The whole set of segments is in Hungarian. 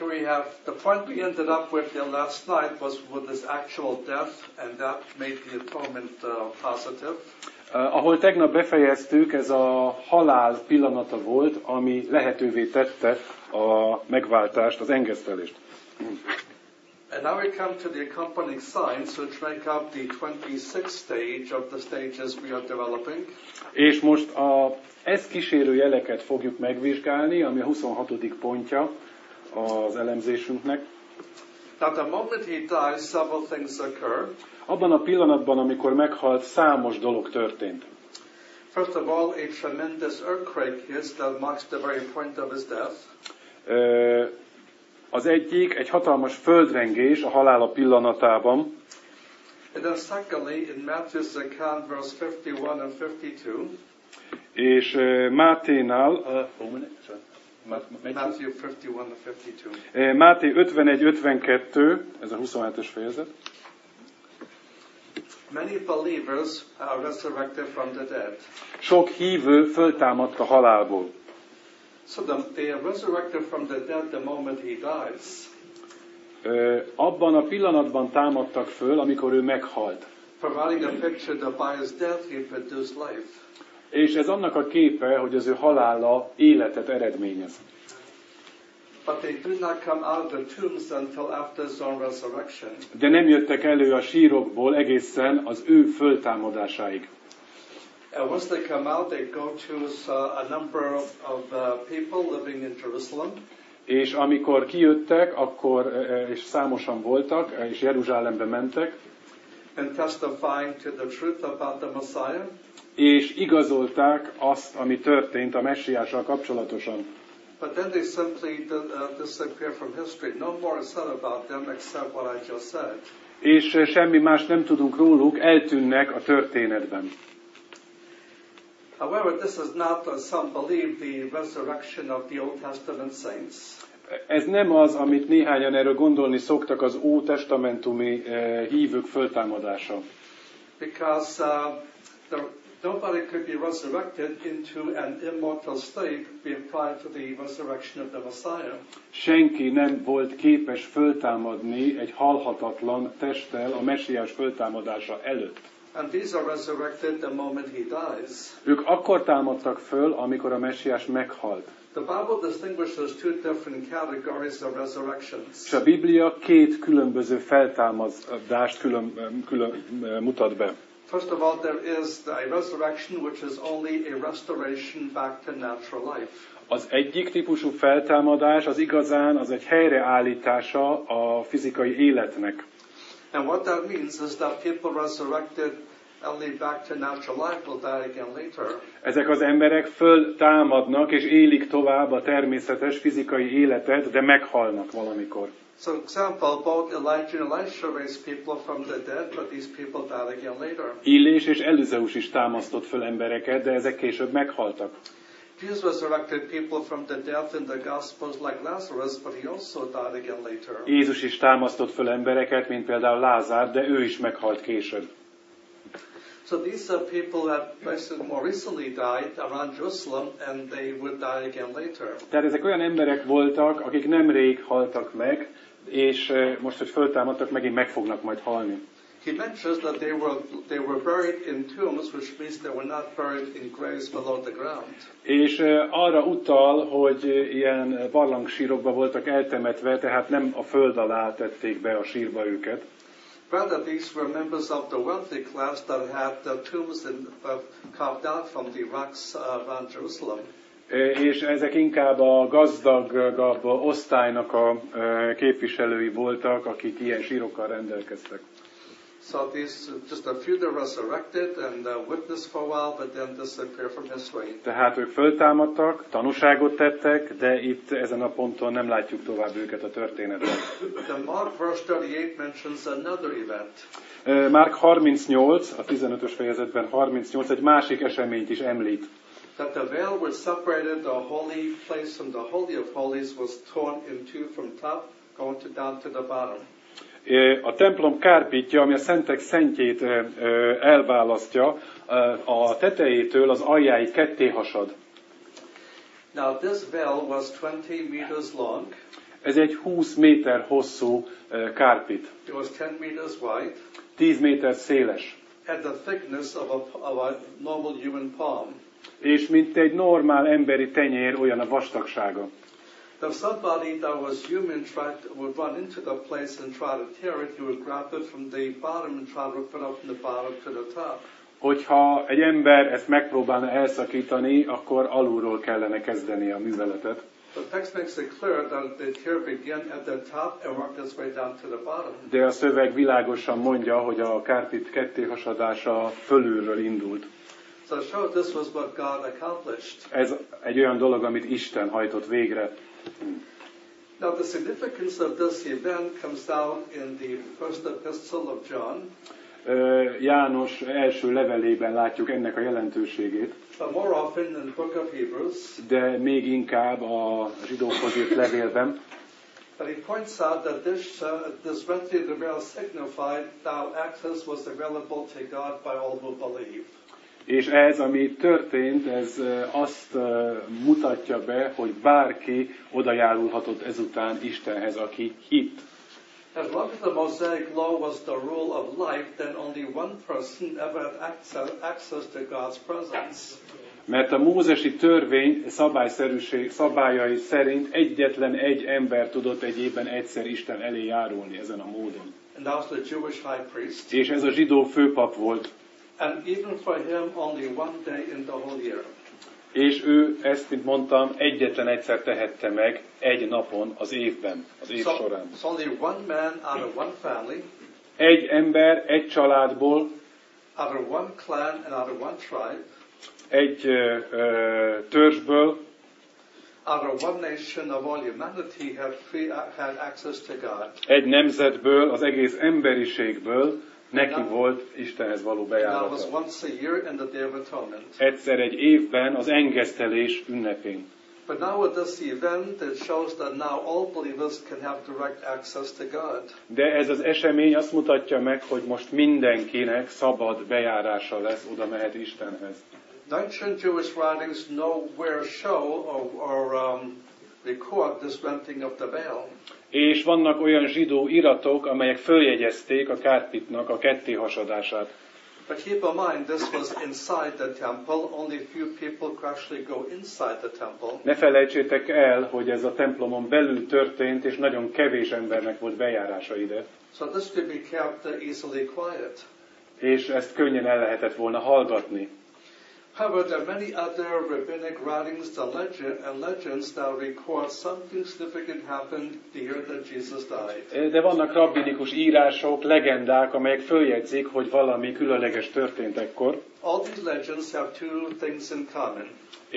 So we have, the point we ended up with here last night was with this actual death, and that made the atonement positive. Ahol tegnap befejeztük, ez a halál pillanata volt, ami lehetővé tette a megváltást, az engesztelést. And now we come to the accompanying signs, which make up the 26th stage of the stages we are developing. És most ezt kísérő jeleket fogjuk megvizsgálni, ami a 26. pontja az elemzésünknek. Now, the moment he dies, several things occur. Abban a pillanatban, amikor meghalt, számos dolog történt. First of all, a tremendous earthquake hits that marks the very point of his death. Az egyik, egy hatalmas földrengés a halála pillanatában. And then secondly, in Matthew's account, verse 51 and 52. És Máténál, Matthew 51 and 52. Máté 51-52, ez a 27-es fejezet. Many believers are resurrected from the dead. Sok hívő föltámadt a halálból. So they are resurrected from the dead the moment he dies. Abban a pillanatban támadtak föl, amikor ő meghalt. Providing a picture that by his death he produced life. És ez annak a képe, hogy az ő halála életet eredményez. But they did not come out of the tombs until after his own resurrection. De nem jöttek elő a sírokból egészen az ő föltámadásáig. And once they come out, they go to a number of people living in Jerusalem. És amikor kijöttek, akkor, és számosan voltak, és Jeruzsálembe mentek, and testifying to the truth about the Messiah. És igazolták azt, ami történt a messiással kapcsolatosan. But then they simply disappear from history. No more is said about them except what I just said. És semmi más nem tudunk róluk, eltűnnek a történetben. However, this is not, as some believe, the resurrection of the Old Testament saints. Ez nem az, amit néhányan erről gondolni szoktak, az ótestamentumi hívők föltámadása. Because nobody could be resurrected into an immortal state prior to the resurrection of the Messiah. Senki nem volt képes föltámadni egy halhatatlan testtel a messiás föltámadása előtt. And these are resurrected the moment he dies. Ők akkor támadtak föl, amikor a messiás meghalt. The Bible distinguishes two different categories of resurrections. És a Biblia két különböző feltámadást mutat be. First of all, there is a resurrection which is only a restoration back to natural life. Az egyik típusú feltámadás, az igazán, az egy helyreállítása a fizikai életnek. And what that means is that people resurrected only back to natural life will die again later. Ezek az emberek föltámadnak és élik tovább a természetes fizikai életet, de meghalnak valamikor. So, example, both Elijah and Elisha raised people from the dead, but these people died again later. Illés és Elizeus is támasztott föl embereket, de ezek később meghaltak. Jesus resurrected people from the death in the Gospels like Lazarus, but he also died again later. Jézus is támasztott föl embereket, mint például Lázár, de ő is meghalt később. So these are people that more recently died around Jerusalem, and they would die again later. Tehát ezek olyan emberek voltak, akik nemrég haltak meg, és most, hogy föltámadtak, megint meg fognak majd halni. He mentions that they were buried in tombs, which means they were not buried in graves below the ground. És arra utal, hogy ilyen barlangsírokba voltak eltemetve, tehát nem a föld alá tették be a sírba őket. Rather, these were members of the wealthy class that had the tombs carved out from the rocks around Jerusalem. És ezek inkább a gazdagabb osztálynak a képviselői voltak, akik ilyen sírokkal rendelkeztek. So these, just a few, they're resurrected and witness for a while, but then disappear from history. Tehát ők föltámadtak, tanúságot tettek, de itt ezen a ponton nem látjuk tovább őket a történetben. The Mark verse 38 mentions another event. Márk 38, a 15-ös fejezetben 38, egy másik eseményt is említ. That the veil which separated the holy place from the holy of holies was torn in two from top, going down to the bottom. A templom kárpítja, ami a szentek szentjét elválasztja, a tetejétől az aljáig ketté hasad. Now this veil was 20 meters long. Ez egy 20 méter hosszú kárpit. It was 10 meters wide 10 méter széles. and the thickness of a normal human palm. És mint egy normál emberi tenyér, olyan a vastagsága. If somebody that was human would run into the place and try to tear it, he would grab it from the bottom and try to rip it up from the bottom to the top. Hogyha egy ember ezt megpróbálna elszakítani, akkor alulról kellene kezdeni a műveletet. The text makes it clear that the tear began at the top and worked its way down to the bottom. De a szöveg világosan mondja, hogy a kárpit kettéhasadása fölülről indult. So it showed this was what God accomplished. Ez egy olyan dolog, amit Isten hajtott végre. Now the significance of this event comes down in the first epistle of John. János első levelében látjuk ennek a jelentőségét, But more often in the book of Hebrews, de még inkább a zsidókhoz írt levélben, but he points out that this rent of the veil signified now access was available to God by all who believe. és ez, ami történt, ez azt mutatja be, hogy bárki odajárulhatott ezután Istenhez, aki hitt. As long as the Mosaic law was the rule of life, then only one person ever had access to God's presence. Mert a mózesi törvény szabályai szerint egyetlen egy ember tudott egy évben egyszer Isten elé járulni ezen a módon. And that was the Jewish high priest. És ez a zsidó főpap volt. And even for him, only one day in the whole year. És ő ezt, mint mondtam, egyetlen egyszer tehette meg egy napon az évben, az év során. It's only one man out of one family, Egy ember, egy családból, out of one clan and out of one tribe, egy törzsből, out of one nation of all humanity had access to God. egy nemzetből, az egész emberiségből neki volt Istenhez való And that was bejárata. once a year in the Day of Atonement. Egyszer egy évben az engesztelés ünnepén. But now with this event, it shows that now all believers can have direct access to God. De ez az esemény azt mutatja meg, hogy most mindenkinek szabad bejárása lesz, oda mehet Istenhez. Ancient Jewish writings nowhere show or record this renting of the veil. És vannak olyan zsidó iratok, amelyek följegyezték a kárpitnak a kettéhasadását. But keep in mind, this was inside the temple. Only few people could actually go inside the temple. Ne felejtsétek el, hogy ez a templomon belül történt, és nagyon kevés embernek volt bejárása ide. So this could be kept easily quiet. És ezt könnyen el lehetett volna hallgatni. However, there are many other rabbinic writings and legends that record something significant happened the year that Jesus died. De vannak rabbinikus írások, legendák, amelyek följegyzik, hogy valami különleges történt ekkor. All these legends have two things in common.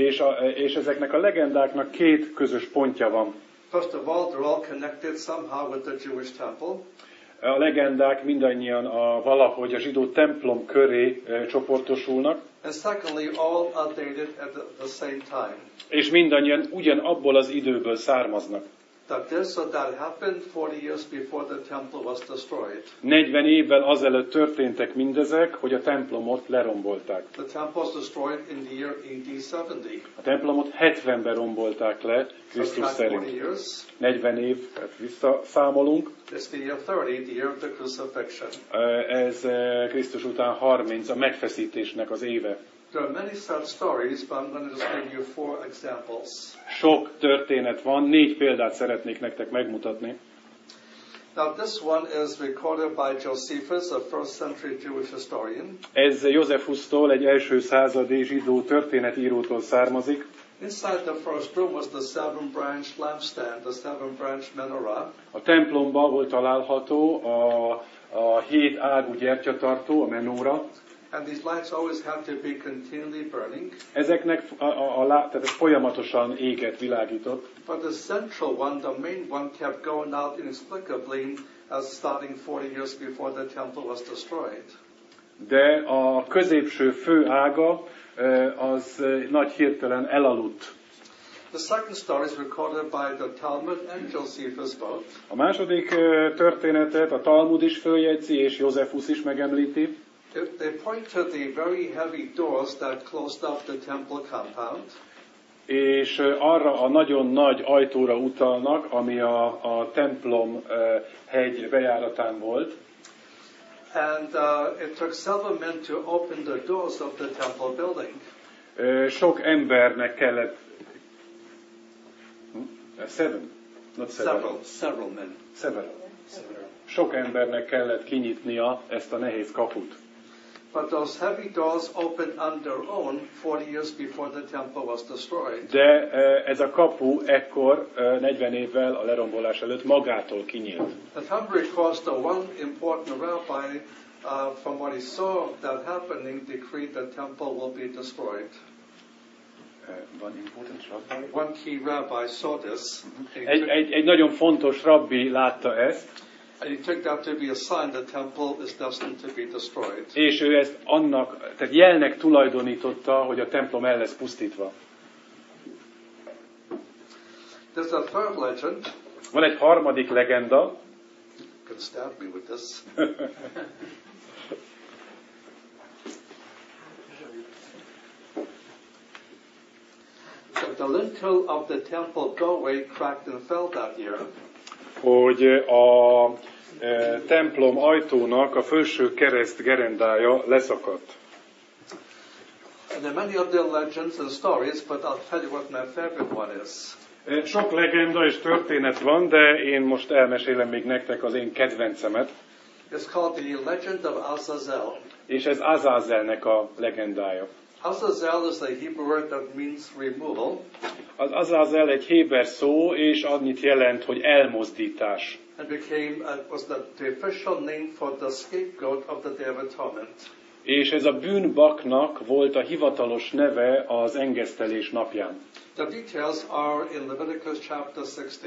És ezeknek a legendáknak két közös pontja van. First of all, they're all connected somehow with the Jewish temple. A legendák mindannyian valahogy a zsidó templom köré csoportosulnak. And secondly, all are dated at the same time. És mindannyian ugyanabból az időből származnak. That happened 40 years before the temple was destroyed. 40 évvel azelőtt történtek mindezek, hogy a templomot lerombolták. The temple was destroyed in the year AD 70. A templomot 70-ben rombolták le, Krisztus szerint. 40 év, tehát visszaszámolunk. It's the year 30, the year of the crucifixion. Ez Krisztus után 30, a megfeszítésnek az éve. There are many such stories, but I'm going to just give you 4 examples. Sok történet van, 4 példát szeretnék nektek megmutatni. Now this one is recorded by Josephus, a first century Jewish historian. Ez Józsefusztól, egy első századi zsidó történetírótól származik. Inside the first room was the 7-branch lampstand, the 7-branch menorah. A templomban volt található a 7 ágú gyertyatartó, a menóra. And these lights always had to be continually burning. Ezeknek tehát ez folyamatosan éget, világított. But the central one, the main one, kept going out inexplicably as starting 40 years before the temple was destroyed. De a középső fő ága az nagy hirtelen elaludt. The second story is recorded by the Talmud and Josephus both. A második történetet a Talmud is följegyzi, és Józsefus is megemlíti. They point to the very heavy doors that closed up the temple compound. és arra a nagyon nagy ajtóra utalnak, ami a templom hegy bejáratán volt. And it took several men to open the doors of the temple building. Sok embernek kellett... Seven? Not several. Several men. Several. Sok embernek kellett kinyitnia ezt a nehéz kaput. But those heavy doors opened on their own 40 years before the temple was destroyed. De ez a kapu ekkor, 40 évvel a lerombolás előtt magától kinyílt. And Humphrey records the one important rabbi, from what he saw that happening, decreed the temple will be destroyed. One key rabbi saw this. Egy nagyon fontos rabbi látta ezt, and he took that to be a sign the temple is destined to be destroyed. És ő ezt annak, tehát jelnek tulajdonította, hogy a templom el lesz pusztítva. There's a third legend. Van egy harmadik legenda. You can stab me with this. The lintel of the temple doorway cracked and fell that year. Hogy a templom ajtónak a felső kereszt gerendája leszakadt. And there are many other legends and stories, but I'll tell you what my favorite one is. Sok legenda és történet van, de én most elmesélem még nektek az én kedvencemet. It's called the Legend of Azazel. És ez Azazelnek a legendája. Azazel is the Hebrew word that means removal. Az Azazel egy héber szó, és annyit jelent, hogy elmozdítás. And was the official name for the scapegoat of the Day of Atonement. És ez a bűnbaknak volt a hivatalos neve az engesztelés napján. The details are in Leviticus chapter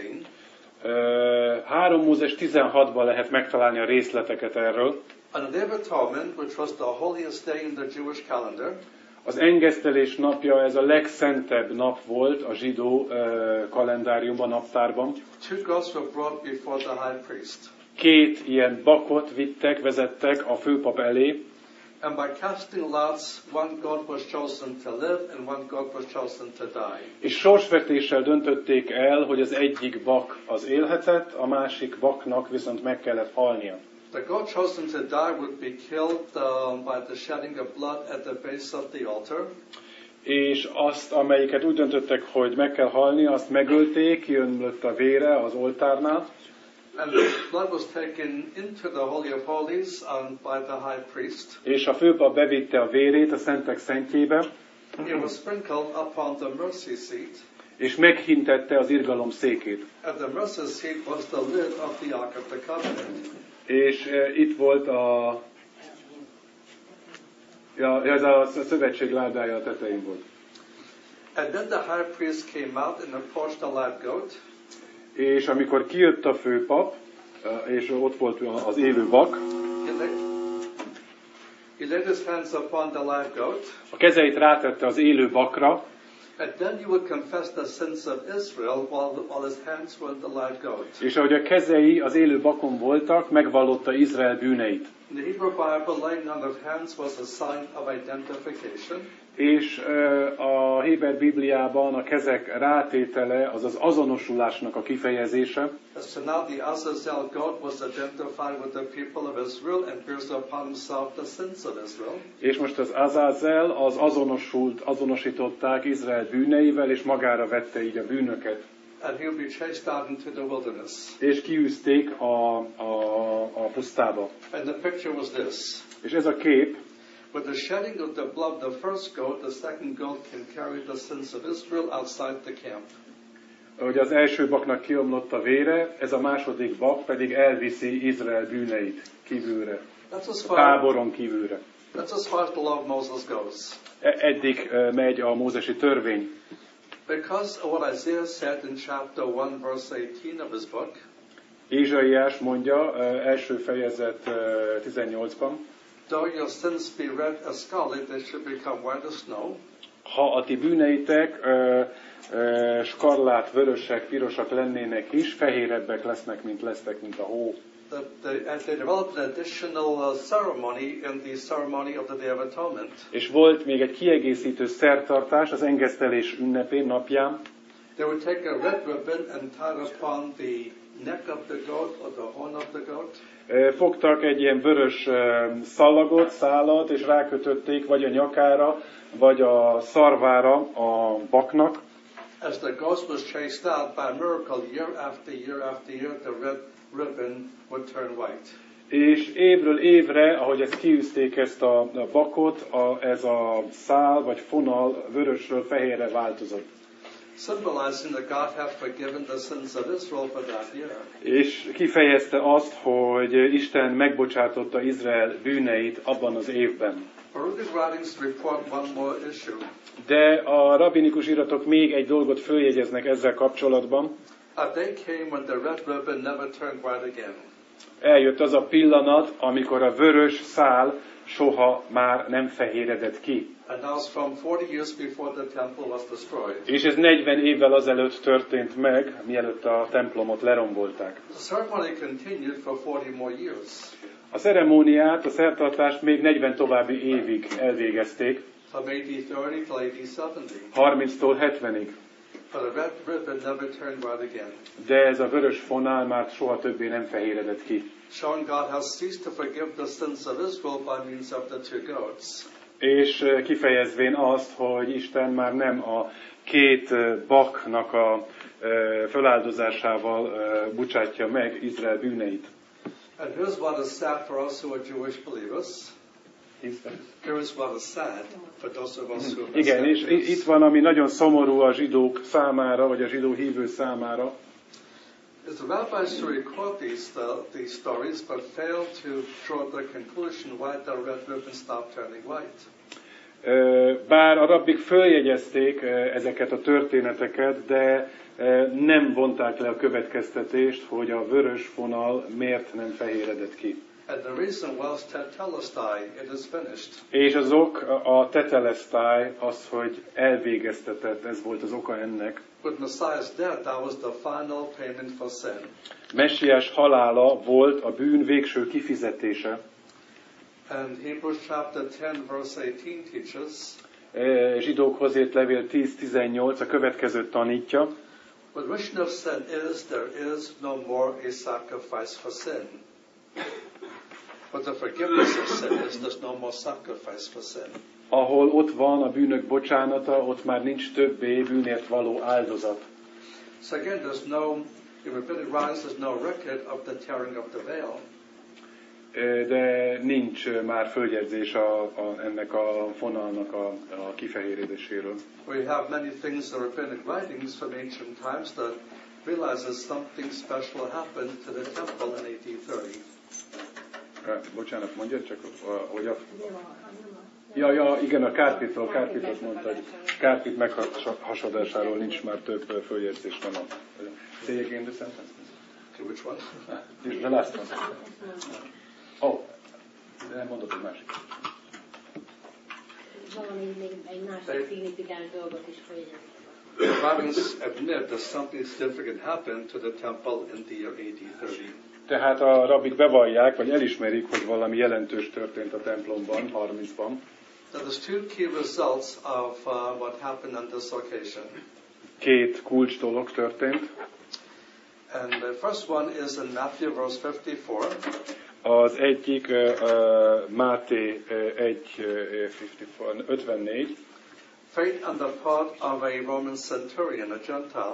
16. 3 Mózes 16-ban lehet megtalálni a részleteket erről. On the Day of Atonement, which was the holiest day in the Jewish calendar, az engesztelés napja, ez a legszentebb nap volt a zsidó kalendáriumban, naptárban. 2 goats were brought before the high priest. 2 ilyen bakot vezettek a főpap elé. And by casting lots, one goat was chosen to live and one goat was chosen to die. És sorsvetéssel döntötték el, hogy az egyik bak az élhetett, a másik baknak viszont meg kellett halnia. The goat chosen to die would be killed by the shedding of blood at the base of the altar. És azt, amelyiket úgy döntöttek, hogy meg kell halni, azt megölték, jönlött a vére az oltárnál. And the blood was taken into the Holy of Holies by the high priest. És a főpap bevitte a vérét a szentek szentjébe. It was sprinkled upon the mercy seat. És meghintette az irgalom székét. And the mercy seat was the lid of the Ark of the Covenant. És itt volt ez a szövetség ládája a tetején volt. And then the high priest came out and approached the live goat. És amikor kijött a főpap, és ott volt az élő bak, he laid his hands upon the live goat. A kezeit rátette az élő bakra. And then he would confess the sins of Israel while his hands were in the live goat. És ahogy a kezei az élő bakon voltak, megvallotta Izrael bűneit. In the Hebrew Bible, laying on of hands was a sign of identification. És a Héber Bibliában a kezek rátétele az az azonosulásnak a kifejezése. So now the Azazel goat was identified with the people of Israel and bears upon himself the sins of Israel. És most az Azazel az azonosították Izrael bűneivel, és magára vette így a bűnöket. And he will be chased out into the wilderness. És kiűzték a pusztába. And the picture was this. És ez a kép. With the shedding of the blood, the first goat, the second goat can carry the sins of Israel outside the camp. Hogy az első baknak kiomlott a vére, ez a második bak pedig elviszi Izrael bűneit kívülre. A táboron kívülre. That's as far as the law of Moses goes. Eddig megy a mózesi törvény. Because of what Isaiah said in chapter 1, verse 18 of his book. Ézsaiás mondja, első fejezet 18-ban. Though your sins be red as scarlet, they should become white as snow. Ha a ti bűneitek skarlát, vörösek, pirosak lennének is, fehérebbek lesznek, mint a hó. and they developed an additional ceremony in the ceremony of the Day of Atonement. És volt még egy kiegészítő szertartás az engesztelés ünnepén, napján. They would take a red ribbon and tie it upon the neck of the goat or the horn of the goat. Fogtak egy ilyen vörös szallagot, szálat, és rákötötték vagy a nyakára, vagy a szarvára a baknak. As the ghost was chased out by miracle year after year after year, the red ribbon would turn white. És évről évre, ahogy ezt kiűzték ezt a bakot, ez a szál vagy fonal vörösről fehérre változott. Symbolizing that God had forgiven the sins of Israel for that year. És kifejezte azt, hogy Isten megbocsátotta Izrael bűneit abban az évben. Rabbinic writings report one more issue. De a rabbinikus iratok még egy dolgot följegyeznek ezzel kapcsolatban. A day came when the red ribbon never turned white again. Eljött az a pillanat, amikor a vörös szál soha már nem fehéredett ki. And that was from 40 years before the temple was destroyed. És ez 40 évvel azelőtt történt meg, mielőtt a templomot lerombolták. The ceremony continued for 40 more years. A ceremóniát, a szertartást még 40 további évig elvégezték. From AD 30 till AD 70. 30-tól 70-ig. But the red ribbon never turned white again. De ez a vörös fonál már soha többé nem fehéredett ki. Showing God has ceased to forgive the sins of Israel by means of the two goats. És kifejezvén azt, hogy Isten már nem a két baknak a föláldozásával bocsátja meg Izrael bűneit. And here's what is sad for us who are Jewish believers. Here's what is sad for those of us who are Igen, és itt van, ami nagyon szomorú a zsidók számára, vagy a zsidó hívő számára. Is the rabbis who record these stories but fail to draw the conclusion why the red ribbon stopped turning white. Bár a rabbik följegyezték ezeket a történeteket, de nem vonták le a következtetést, hogy a vörös fonal miért nem fehéredett ki. And the reason was tetelestai, it is finished. És az ok, a tetelestai, az, hogy elvégeztetett, ez volt az oka ennek. With Messiah's death, that was the final payment for sin. Messiás halála volt a bűn végső kifizetése. And Hebrews chapter 10 verse 18 teaches, Zsidókhoz írt levél 10-18 a következőt tanítja. the remission of sin is, there is no more a sacrifice for sin. But the forgiveness of sin is, there's no more sacrifice for sin. Ahol ott van a bűnök bocsánata, ott már nincs többé bűnért való áldozat. So again, there's no, in rabbinic writings, there's no record of the tearing of the veil. De nincs már följegyzés ennek a fonalnak a kifehéredéséről. We have many things in rabbinic writings from ancient times that realizes something special happened to the temple in AD 30. Bocsánat, mondja csak, hogy a... Ja, igen, a Kárpitról mondta, hogy Kárpit meghasadásáról nincs már több följegyzés, nem a... Say again the sentence. Okay, which one? The last one. Oh, de nem mondok egy másik. Valami még egy másik szignifikáns dolgot is följegyez. The writings admit that something significant happened to the temple in the year AD 30. Tehát a rabbik bevallják, vagy elismerik, hogy valami jelentős történt a templomban, 30-ban. Now there's two key results of what happened on this occasion. Két kulcs dolog történt. And the first one is in Matthew verse 54. Az egyik Máté 54. Faith on the part of a Roman centurion, a Gentile.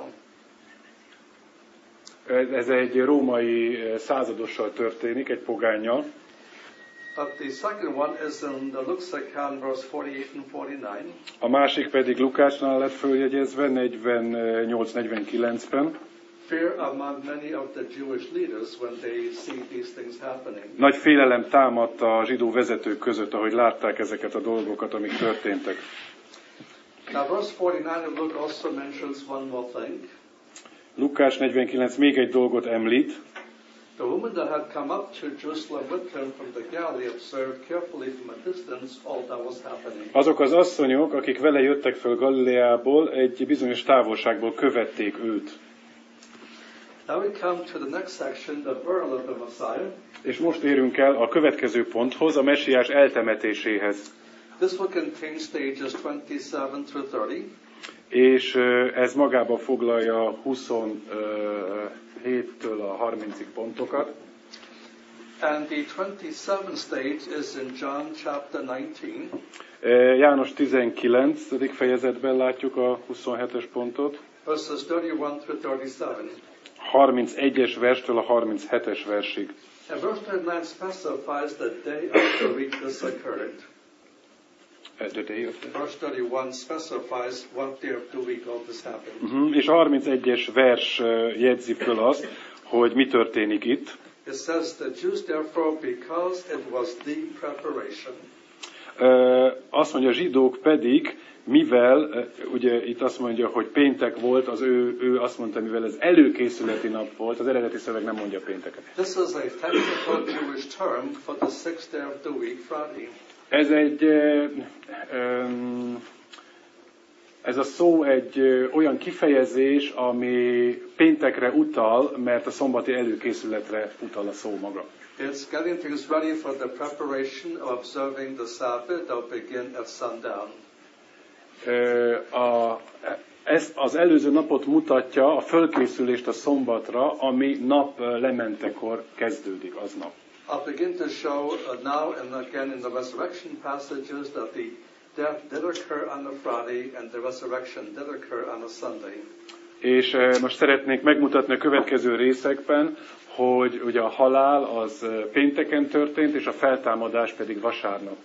Ez egy római századossal történik, egy pogánnyal. But the second one is in the Luke's account, verse 48 and 49. A másik pedig Lukácsnál lett följegyezve, 48-49-ben. Fear among many of the Jewish leaders when they see these things happening. Nagy félelem támadt a zsidó vezetők között, ahogy látták ezeket a dolgokat, amik történtek. Now verse 49 of Luke also mentions one more thing. Lukács 49 még egy dolgot említ. The woman that had come up to Jerusalem with him from the Galilee observed carefully from a distance all that was happening. Azok az asszonyok, akik vele jöttek föl Galileából, egy bizonyos távolságból követték őt. Now we come to the next section, the burial of the Messiah. És most érünk el a következő ponthoz, a Messiás eltemetéséhez. This will contain stages 27 through 30. És ez magába foglalja 27-től a 30-ig pontokat. And the 27th stage is in John chapter 19. János 19. fejezetben látjuk a 27-es pontot. Verses 31 through 37. 31-es verstől a 37-es versig. And verse 39 specifies the day of the week this occurred. The day of the... Verse 31 specifies what day of the week all this happened. És a 31-es vers jegyzi föl azt, hogy mi történik itt. It says the Jews therefore, because it was the preparation. Azt mondja, a zsidók pedig, mivel, ugye itt azt mondja, hogy péntek volt, ő azt mondta, mivel ez előkészületi nap volt, az eredeti szöveg nem mondja pénteket. This is a technical Jewish term for the sixth day of the week, Friday. Ez a szó egy olyan kifejezés, ami péntekre utal, mert a szombati előkészületre utal a szó maga. It's getting things ready for the preparation of observing the Sabbath that will begin at sundown. Ezt az előző napot mutatja, a fölkészülést a szombatra, ami nap lementekor kezdődik aznap. I'll begin to show now and again in the resurrection passages that the death did occur on a Friday and the resurrection did occur on a Sunday. És most szeretnék megmutatni a következő részekben, hogy ugye a halál az pénteken történt, és a feltámadás pedig vasárnap.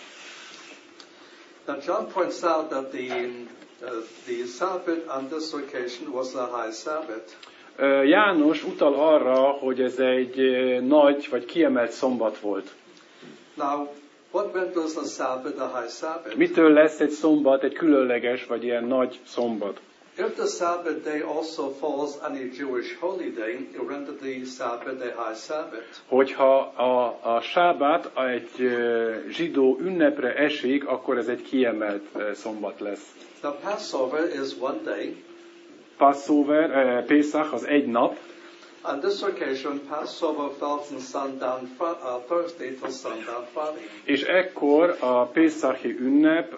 Now John points out that the Sabbath on this occasion was a high Sabbath. János utal arra, hogy ez egy nagy vagy kiemelt szombat volt. Now, what renders a Sabbath a high Sabbath? Mitől lesz egy szombat egy különleges vagy ilyen nagy szombat? If the Sabbath day also falls on a Jewish holy day, it will render the Sabbath a high Sabbath. Hogyha a sábát egy zsidó ünnepre esik, akkor ez egy kiemelt szombat lesz. The Passover is one day. Passover, Pészach az egy nap. On this occasion, Passover fell from sundown Thursday till sundown Friday. És ekkor a Pészachi ünnep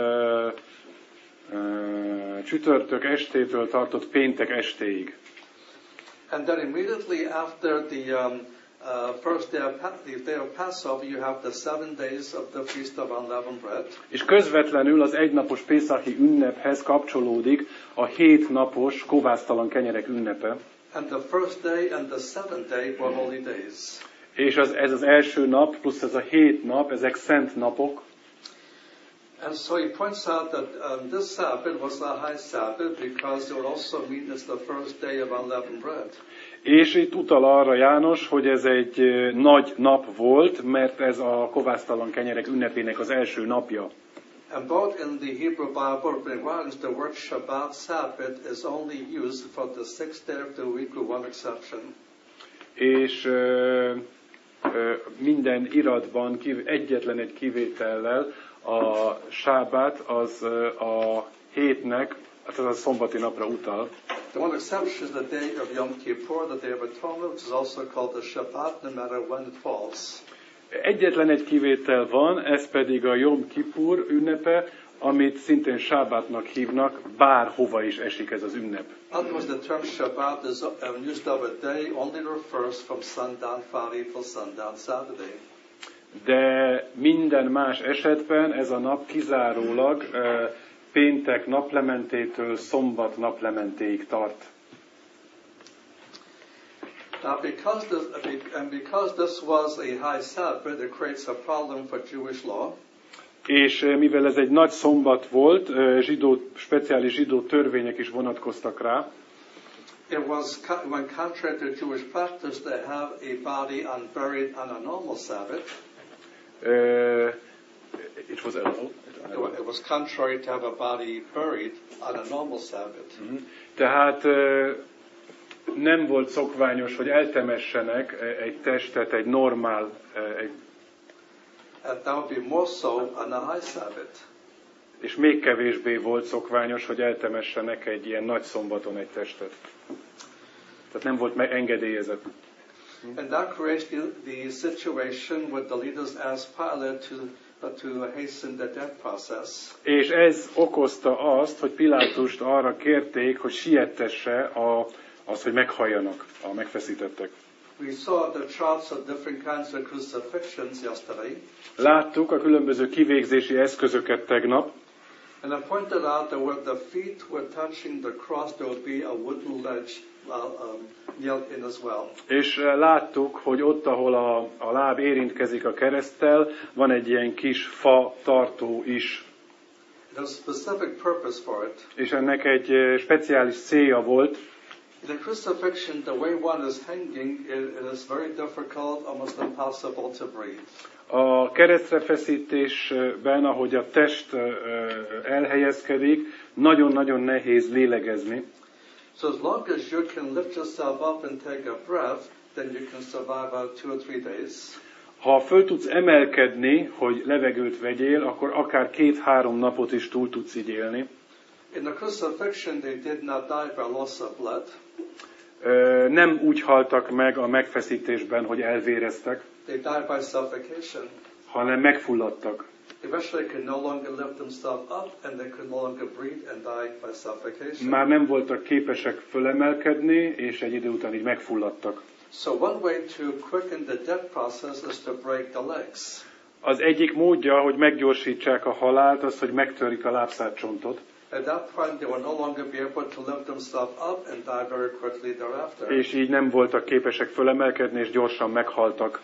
csütörtök estétől tartott péntek estéig. And then immediately after the first day of Passover, you have the 7 days of the Feast of Unleavened Bread. És közvetlenül az egynapos Pészachi ünnephez kapcsolódik a 7 napos kovásztalan kenyerek ünnepe. And the first day and the 7th day were holy days. És ez az első nap plusz ez a 7 nap, ezek szent napok. And so he points out that this Sabbath was a high Sabbath because it would also mean it's the first day of unleavened bread. És itt utal arra János, hogy ez egy nagy nap volt, mert ez a kovásztalan kenyerek ünnepének az első napja. And both in the Hebrew Bible and Writings, the word Shabbat, Sabbath, is only used for the sixth day of the week with one exception. És minden iratban egyetlen egy kivétellel a sábát az a hétnek, hát az a szombati napra utal. The one exception is the day of Yom Kippur, the Day of Atonement, which is also called the Shabbat, no matter when it falls. Egyetlen egy kivétel van, ez pedig a Jom Kippur ünnepe, amit szintén sábátnak hívnak, bárhova is esik ez az ünnep. Otherwise, the term Shabbat is used of a day only refers from sundown Friday till sundown Saturday. De minden más esetben ez a nap kizárólag péntek naplementétől szombat naplementéig tart. Now, because this was a high Sabbath, it creates a problem for Jewish law. És mivel ez egy nagy szombat volt, speciális zsidó törvények is vonatkoztak rá. It was when contrary to Jewish practice to have a body unburied on a normal Sabbath. It was allowed. It was contrary to have a body buried on a normal Sabbath. Tehát nem volt szokványos, hogy eltemessenek egy testet egy normál. And that would be more so on a high Sabbath. És még kevésbé volt szokványos, hogy eltemessenek egy ilyen nagy szombaton egy testet. Tehát nem volt engedélyezett. And that creates the situation where the leaders asked Pilate to hasten the death process. És ez okozta azt, hogy Pilátust arra kérték, hogy siettesse azt, hogy meghalljanak a megfeszítettek. We saw the charts of different kinds of crucifixions yesterday. Láttuk a különböző kivégzési eszközöket tegnap, And I pointed out that where the feet were touching the cross, there would be a wooden ledge nailed in as well. és láttuk, hogy ott, ahol a láb érintkezik a kereszttel, van egy ilyen kis fa tartó is. There's a specific purpose for it. És ennek egy speciális célja volt. In the crucifixion, the way one is hanging, it is very difficult, almost impossible to breathe. A keresztre feszítésben, ahogy a test elhelyezkedik, nagyon-nagyon nehéz lélegezni. So as long as you can lift yourself up and take a breath, then you can survive about 2 or 3 days. Ha föl tudsz emelkedni, hogy levegőt vegyél, akkor akár 2-3 napot is túl tudsz így élni. In the crucifixion, they did not die by loss of blood. Nem úgy haltak meg a megfeszítésben, hogy elvéreztek, They died by suffocation. hanem megfulladtak. Eventually, they could no longer lift themselves up, and they could no longer breathe and die by suffocation. Már nem voltak képesek fölemelkedni, és egy idő után így megfulladtak. So one way to quicken the death process is to break the legs. Az egyik módja, hogy meggyorsítsák a halált, az, hogy megtörik a lábszárcsontot. At that point, they will no longer be able to lift themselves up and die very quickly thereafter. És így nem voltak képesek fölemelkedni, és gyorsan meghaltak.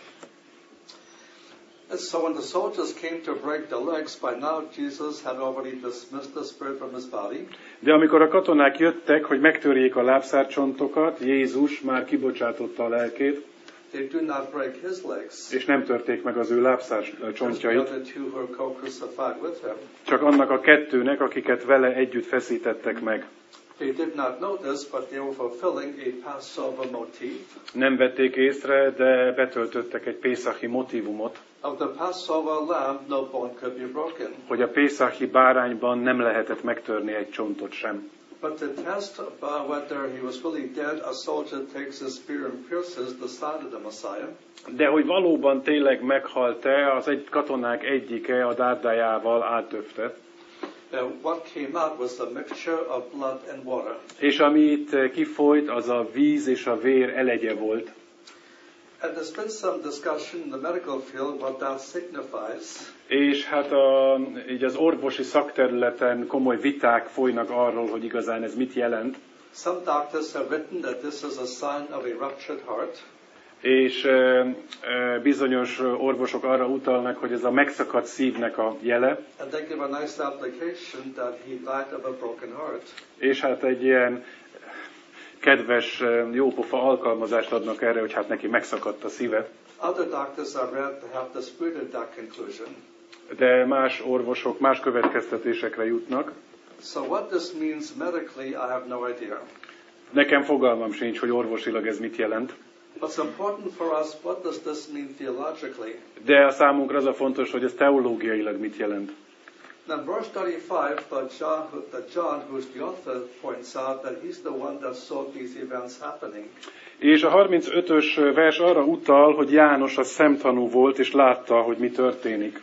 And so when the soldiers came to break the legs, by now Jesus had already dismissed the spirit from his body. De amikor a katonák jöttek, hogy megtörjék a lábszárcsontokat, Jézus már kibocsátotta a lelkét, They do not break his legs. és nem törték meg az ő Just the lábszárcsontjait, other two who were co-crucified with him. csak annak a kettőnek, akiket vele együtt feszítettek meg. They did not know this, but they were fulfilling a Passover motif. Nem vették észre, de betöltöttek egy pészachi motívumot, Of the Passover lamb, no bone could be broken. hogy a pészachi bárányban nem lehetett megtörni egy csontot sem. But to test whether he was really dead, a soldier takes a spear and pierces the side of the Messiah. De hogy valóban tényleg meghalt-e, az egy katonák egyike a dárdájával áttöfte. And what came out was a mixture of blood and water. És ami itt kifolyt, az a víz és a vér elegye volt. And there's been some discussion in the medical field what that signifies. És hát így az orvosi szakterületen komoly viták folynak arról, hogy igazán ez mit jelent. Some doctors have written that this is a sign of a ruptured heart. És bizonyos orvosok arra utalnak, hogy ez a megszakadt szívnek a jele. And they give a nice application that he died of a broken heart. És hát egy ilyen kedves, jópofa alkalmazást adnak erre, hogy hát neki megszakadt a szíve. Other doctors are read to have disputed that conclusion. De más orvosok más következtetésekre jutnak. So what this means medically, I have no idea. Nekem fogalmam sincs, hogy orvosilag ez mit jelent. What's important for us, what does this mean theologically? De a számunkra az a fontos, hogy ez teológiailag mit jelent. Now, verse 35, that John, who's the author, points out that he's the one that saw these events happening. És a 35-ös vers arra utal, hogy János a szemtanú volt, és látta, hogy mi történik.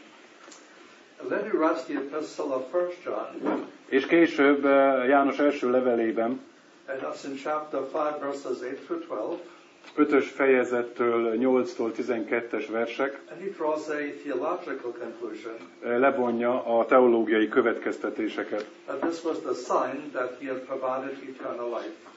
And then he writes the epistle of 1 John, És később János első levelében, and that's in chapter 5, verses 8 through 12. 5-ös fejezettől 8-tól 12-es versek, And he draws a theological conclusion. levonja a teológiai következtetéseket. That this was the sign that he had provided eternal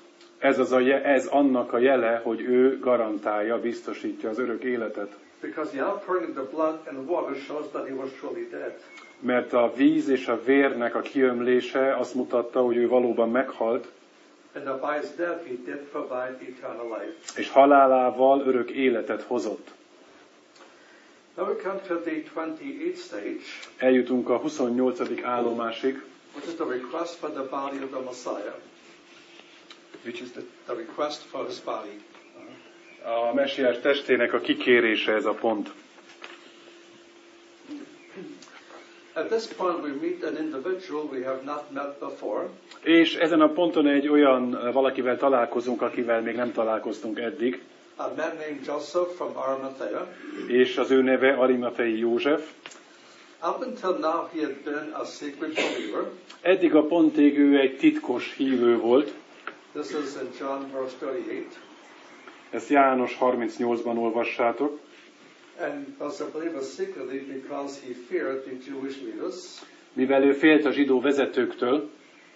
life. Ez annak a jele, hogy ő garantálja, biztosítja az örök életet. Because the outpouring of the blood and water shows that he was truly dead. Mert a víz és a vérnek a kiömlése azt mutatta, hogy ő valóban meghalt, And by his death he did provide eternal life. és halálával örök életet hozott. Now we come to the 28th stage, Eljutunk a 28. állomásig. which is the request for the body of the Messiah. Which is The request for his body. a messiás testének a kikérése ez a pont. At this point we meet an individual we have not met before. És ezen a ponton egy olyan valakivel találkozunk, akivel még nem találkoztunk eddig, A man named Joseph from Arimathea. és az ő neve Arimathei József. Up until now he had been a secret believer. Eddig a pontig ő egy titkos hívő volt. This is in John verse 38. Ezt János 38-ban olvassátok. And was a believer secretly because he feared the Jewish leaders. Mivel ő félt a zsidó vezetőktől,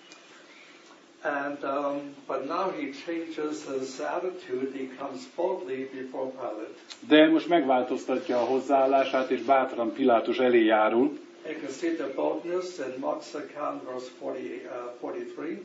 And but now he changes his attitude. He comes boldly before Pilate. de most megváltoztatja a hozzáállását, és bátran Pilátus elé járul. You can see the boldness in Mark's account, verse 43.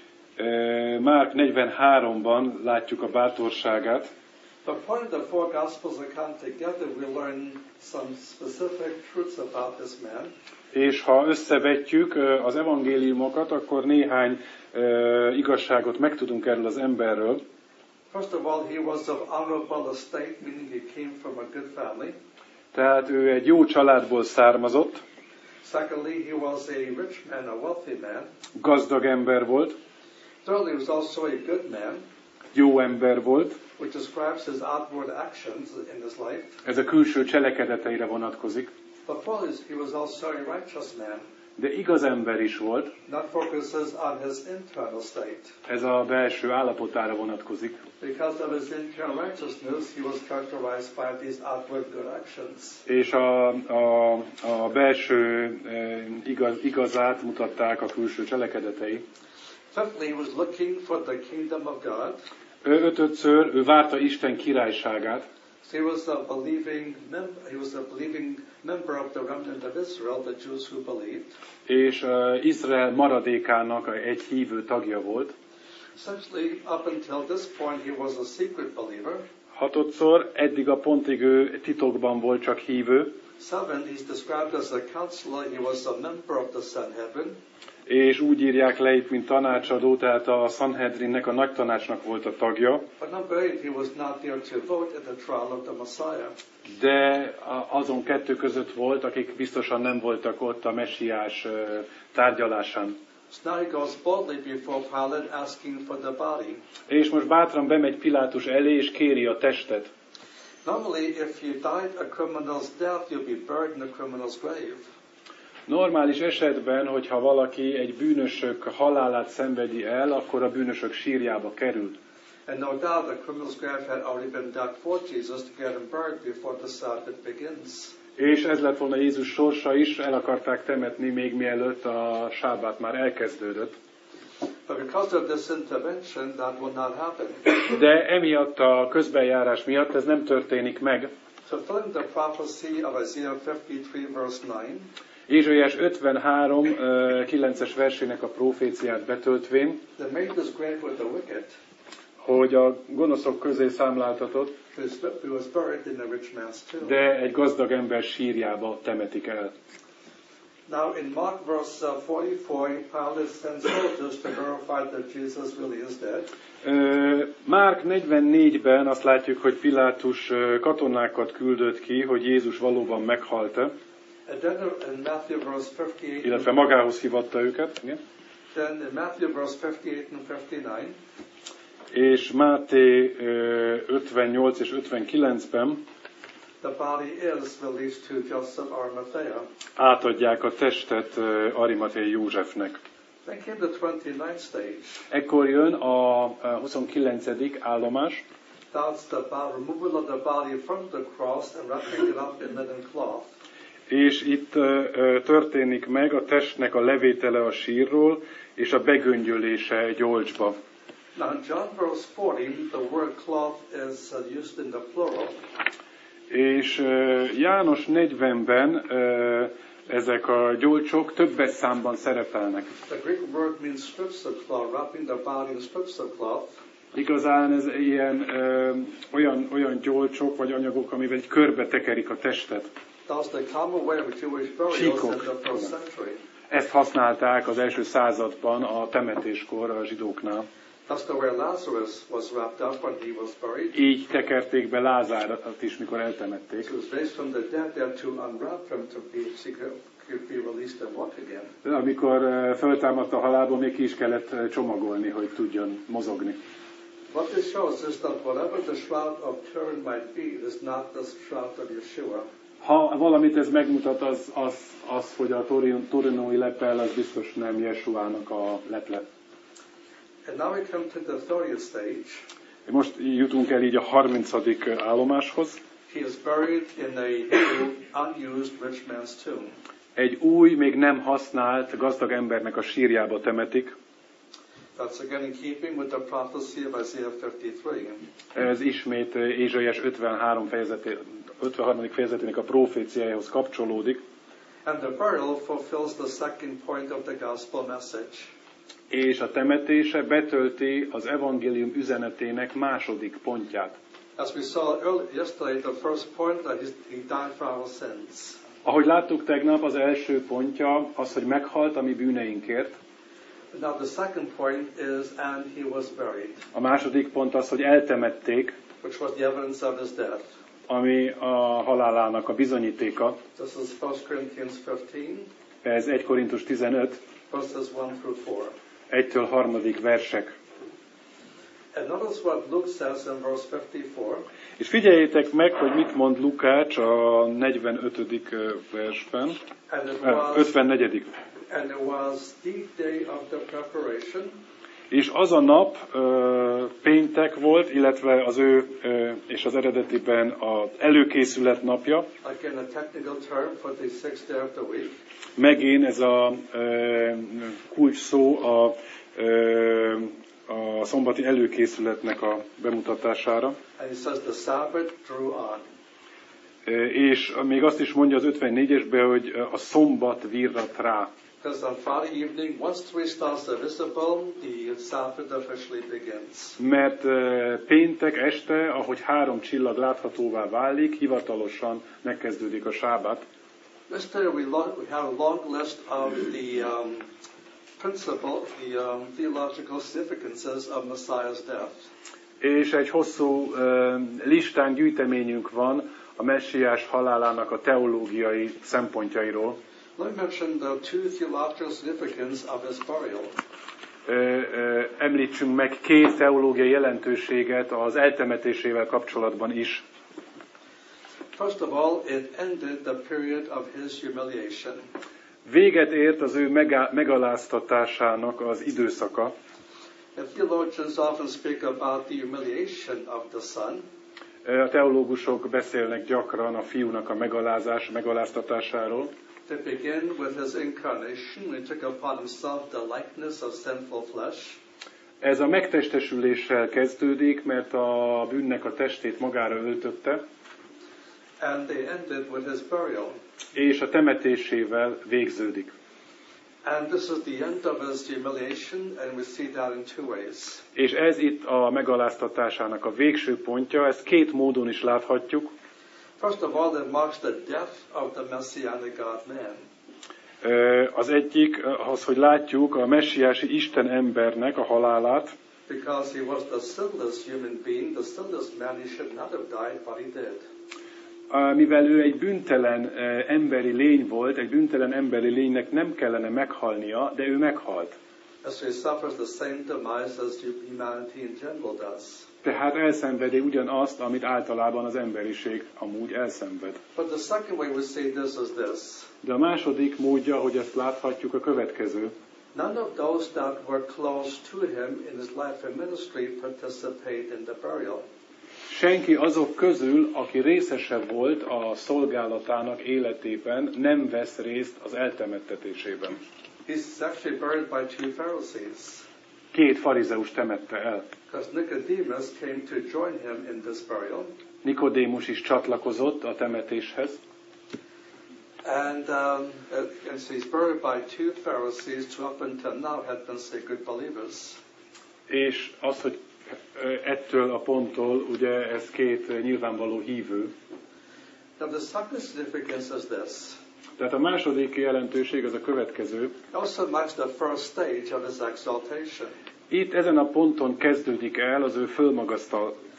Márk 43-ban látjuk a bátorságát, But putting the four Gospels account together, we learn some specific truths about this man. és ha összevetjük az evangéliumokat, akkor néhány igazságot megtudunk erről az emberről. First of all, he was of honorable estate, meaning he came from a good family. Tehát ő egy jó családból származott, Secondly, he was a rich man, a wealthy man. gazdag ember volt, Thirdly, he was also a good man, jó ember volt, which describes his outward actions in his life. ez a külső cselekedeteire vonatkozik, But fourthly, he was also a righteous man, de igaz ember is volt, that focuses on his internal state. ez a belső állapotára vonatkozik. Because of his internal righteousness, he was characterized by these outward good actions. És a belső igazát mutatták a külső cselekedetei. Fifthly, he was looking for the kingdom of God. Ötödször ő várta Isten királyságát, So he was a believing member of the remnant of Israel, the Jews who believed. és Izrael maradékának egy hívő tagja volt. Essentially, up until this point, he was a secret believer. Hatodszor, eddig a pontig ő titokban volt csak hívő, 7, he's described as a counselor. He was a member of the Sanhedrin. és úgy írják le itt, mint tanácsadó, tehát a Sanhedrinnek, a nagy tanácsnak volt a tagja, But number 8, he was not there to vote in the trial of the Messiah. de azon kettő között volt, akik biztosan nem voltak ott a messiás tárgyalásán. So now he goes boldly before Pilate asking for the body. És most bátran bemegy Pilátus elé, és kéri a testet. Normally, if you died a criminal's death, you'll be buried in a criminal's grave. Normális esetben, hogyha valaki egy bűnösök halálát szenvedi el, akkor a bűnösök sírjába kerül. And no doubt the criminal's grave had already been dug for Jesus to get him buried before the Sabbath begins. És ez lett volna Jézus sorsa is, el akarták temetni még mielőtt a sábát már elkezdődött. But because of this intervention, that will not happen. De emiatt a közbenjárás miatt ez nem történik meg. Fulfilling the prophecy of Isaiah 53, verse 9, Ézsaiás 53, 9-es versének a proféciát betöltvén, they made this grave with the wicked, hogy a gonoszok közé számláltatott, who was buried in a rich man's tomb. de egy gazdag ember sírjába temetik el. Now in Mark verse 44, Pilate sends soldiers to verify that Jesus really is dead. Márk 44-ben azt látjuk, hogy Pilátus katonákat küldött ki, hogy Jézus valóban meghalt-e, And then in Matthew verse 58, illetve magához hívatta őket. Igen. then in Matthew verse 58 and 59, És Máté 58 és 59-ben the body is released to Joseph Arimathea. átadják a testet Arimathei Józsefnek. Then came the 29th stage. Ekkor jön a 29. állomás, That's the removal of the body from the cross and wrapping it up in linen cloth. és itt történik meg a testnek a levétele a sírról, és a begöngyölése gyolcsba. Now in John verse 40, the word cloth is used in the plural. És János 40-ben ezek a gyolcsok többes számban szerepelnek. The Greek word means strips of cloth, wrapping the body in strips of cloth. Igazán ez ilyen olyan gyolcsok vagy anyagok, amivel egy körbe tekerik a testet. That's the common way of Jewish burials in the first century. Ezt használták az első században a temetéskor a zsidóknál. That's the way Lazarus was wrapped up when he was buried. Így tekerték be Lázárat is, mikor eltemették. So it was raised from the dead there to unwrap him to be be released and walk again. De amikor föltámadt a halálból, még ki is kellett csomagolni, hogy tudjon mozogni. What this shows is that whatever the shroud of Turin might be, is not the shroud of Yeshua. Ha valamit ez megmutat, az hogy a torinói lepel, az biztos nem Jesuának a leple. And now we come to the 30th stage. Most jutunk el így a 30. állomáshoz. He is buried in a new, unused rich man's tomb. Egy új, még nem használt gazdag embernek a sírjába temetik. That's again in keeping with the prophecy of Isaiah 53. Ez ismét Ézsaiás 53. fejezetének a proféciájához kapcsolódik. And the burial fulfills the second point of the gospel message. És a temetése betölti az evangélium üzenetének második pontját. As we saw yesterday, the first point that he died for our sins. Ahogy láttuk tegnap, az első pontja az, hogy meghalt a mi bűneinkért. Now the second point is, and he was buried, A második pont az, hogy eltemették, which was the evidence of his death. ami a halálának a bizonyítéka. This is 1 Corinthians 15, Ez 1 Korintus 15, verses 1 through 4. 1-től 3. versek. And notice what Luke says in verse 54. És figyeljétek meg, hogy mit mond Lukács a 45. versben, And it was, 54. and it was the day of the preparation. És az a nap péntek volt, illetve az ő és az eredetiben az előkészület napja. Again, a technical term for the 6th day of the week. Megint ez a kulcs szó a szombati előkészületnek a bemutatására. And he says the Sabbath drew on. És még azt is mondja az 54-esben, hogy a szombat virrat rá. Because on Friday evening, once 3 stars are visible, the Sabbath officially begins. Mert péntek este, ahogy 3 csillag láthatóvá válik, hivatalosan megkezdődik a sábát. Yesterday we had a long list of the theological significances of Messiah's death. És egy hosszú listán, gyűjteményünk van a messiás halálának a teológiai szempontjairól. Let me mention the 2 theological significance of his burial. Említsünk meg 2 teológiai jelentőséget az eltemetésével kapcsolatban is. First of all, it ended the period of his humiliation. Véget ért az ő megaláztatásának az időszaka. And theologians often speak about the humiliation of the Son. A teológusok beszélnek gyakran a fiúnak a megaláztatásáról. To begin with his incarnation, he took upon himself the likeness of sinful flesh. Ez a megtestesüléssel kezdődik, mert a bűnnek a testét magára öltötte. And they ended with his burial. És a temetésével végződik. And this is the end of his humiliation, and we see that in 2 ways. És ez itt a megaláztatásának a végső pontja, ezt 2 módon is láthatjuk. First of all, it marks the death of the messianic God-man. Az egyik az, hogy látjuk a messiási Isten embernek a halálát. Because he was the sinless human being, the sinless man, he should not have died, but he did. Mivel ő egy büntelen emberi lény volt, egy büntelen emberi lénynek nem kellene meghalnia, de ő meghalt. As he suffers the same demise as humanity in general does. Tehát elszenvedi ugyanazt, amit általában az emberiség amúgy elszenved. But the second way we see this is this. De a második módja, hogy ezt láthatjuk, a következő. None of those that were close to him in his life and ministry participate in the burial. Senki azok közül, aki részese volt a szolgálatának életében, nem vesz részt az eltemettetésében. He's actually buried by 2 Pharisees. 2 farizeus temette el. Because Nicodemus came to join him in this burial. Nikodémus is csatlakozott a temetéshez. And so he's buried by 2 Pharisees who up until now had been say good believers. És az, hogy ettől a ponttól, ugye ez 2 nyilvánvaló hívő. Now the second significance is this. Tehát a második jelentőség az a következő. It also marks the first stage of his exaltation. Itt ezen a ponton kezdődik el az ő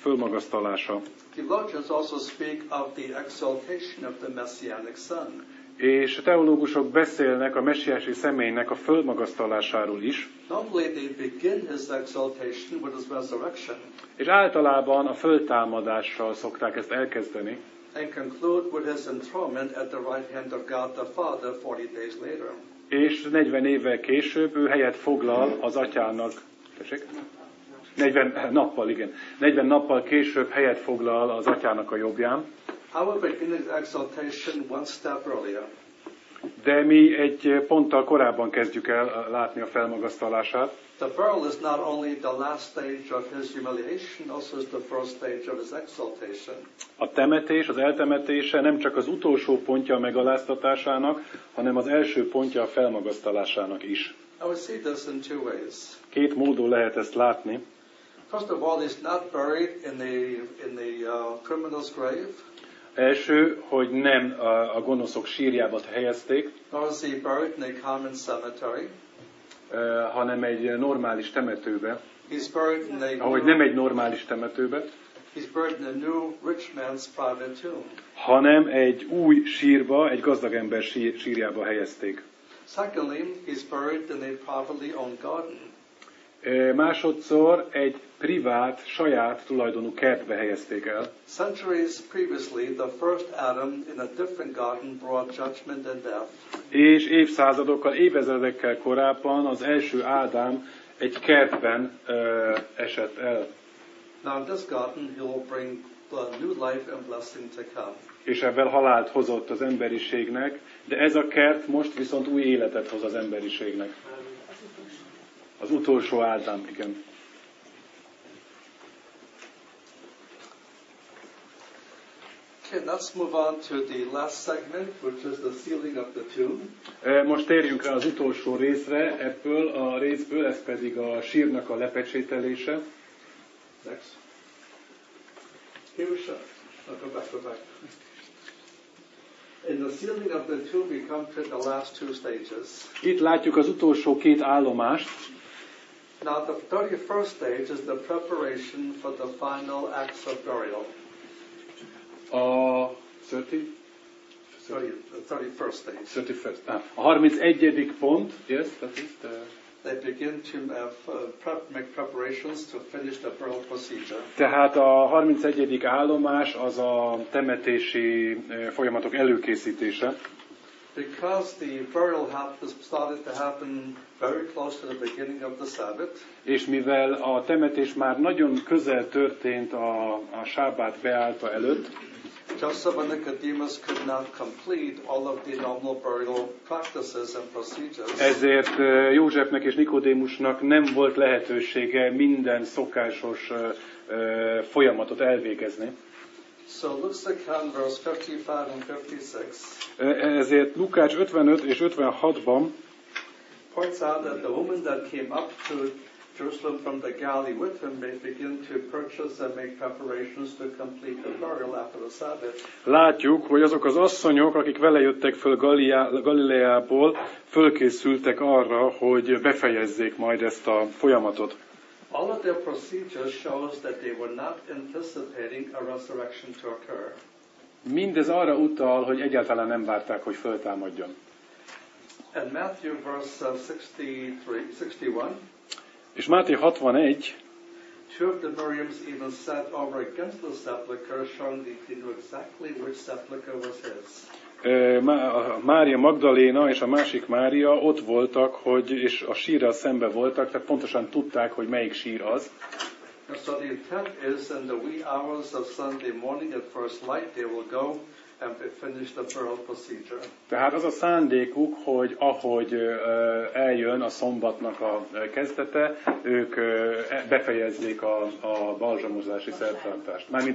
fölmagasztalása. Theologians also speak of the exaltation of the Messianic Son. És a teológusok beszélnek a messiási személynek a fölmagasztalásáról is, Normally they begin his exaltation with his resurrection és általában a föltámadással szokták ezt elkezdeni, and conclude with his enthronement at the right hand of God the Father 40 days later. és 40 évvel később ő helyet foglal az atyának, tessék? 40 nappal később helyet foglal az atyának a jobbján, I will begin his exaltation one step earlier. de mi egy ponttal korábban kezdjük el látni a felmagasztalását. The burial is not only the last stage of his humiliation, also is the first stage of his exaltation. A temetés, az eltemetése nem csak az utolsó pontja a megaláztatásának, hanem az első pontja a felmagasztalásának is. I would see this in two ways. Két módon lehet ezt látni. First of all, he's not buried in the criminal's grave, Első, hogy nem a gonoszok sírjába helyezték, nor is he buried in a common cemetery. hanem egy normális temetőbe, He's buried in ahogy nem egy normális temetőbe, he's buried in a new rich man's private tomb. hanem egy új sírba, egy gazdag ember sírjába helyezték. Secondly, he's buried in a privately owned garden. Másodszor egy privát, saját tulajdonú kertbe helyezték el. Centuries previously, the first Adam in a different garden brought judgment and death. És évszázadokkal, évezredekkel korábban az első Ádám egy kertben esett el. Now in this garden, he will bring the new life and blessing to come. És ebben halált hozott az emberiségnek, de ez a kert most viszont új életet hoz az emberiségnek. Az utolsó Ádám, igen. Okay, let's move on to the last segment, which is the sealing of the tomb. Most térjünk rá az utolsó részre ebből a részből, ez pedig a sírnak a lepecsételése. Next. Here we shall. Go back. In the sealing of the tomb, we come to the last two stages. Itt látjuk az utolsó két állomást. Now, the 31st stage is the preparation for the final acts of burial. A 31st stage. A 31. pont, yes, that is the... They begin to make preparations to finish the burial procedure. Tehát a 31. állomás az a temetési folyamatok előkészítése. Because the burial started to happen very close to the beginning of the Sabbath. És mivel a temetés már nagyon közel történt a sábát beállta előtt, Joseph and Nicodemus could not complete all of the normal burial practices and procedures. ezért Józsefnek és Nikodémusnak nem volt lehetősége minden szokásos folyamatot elvégezni. So Luke's account, verse 55 and 56. Ezért Lukács 55 és 56-ban Points out that the woman that came up to Jerusalem from the Galilee with him may begin to purchase and make preparations to complete the burial after the Sabbath. látjuk, hogy azok az asszonyok, akik vele jöttek föl Galileából, fölkészültek arra, hogy befejezzék majd ezt a folyamatot. All of their procedures shows that they were not anticipating a resurrection to occur. Mindez arra utal, hogy egyáltalán nem várták, hogy föltámadjon. And Matthew verse 61, És Máté 61, two of the Miriams even sat over against the sepulchre, showing that they knew exactly which sepulchre was his. Mária Magdaléna és a másik Mária ott voltak, és a sírral szembe voltak, tehát pontosan tudták, hogy melyik sír az. And so the intent is in the wee hours of Sunday morning at first light they will go and finish the burial procedure. Tehát az a szándékuk, hogy ahogy eljön a szombatnak a kezdete, ők befejezzék a balzsamozási szertartást. Mármint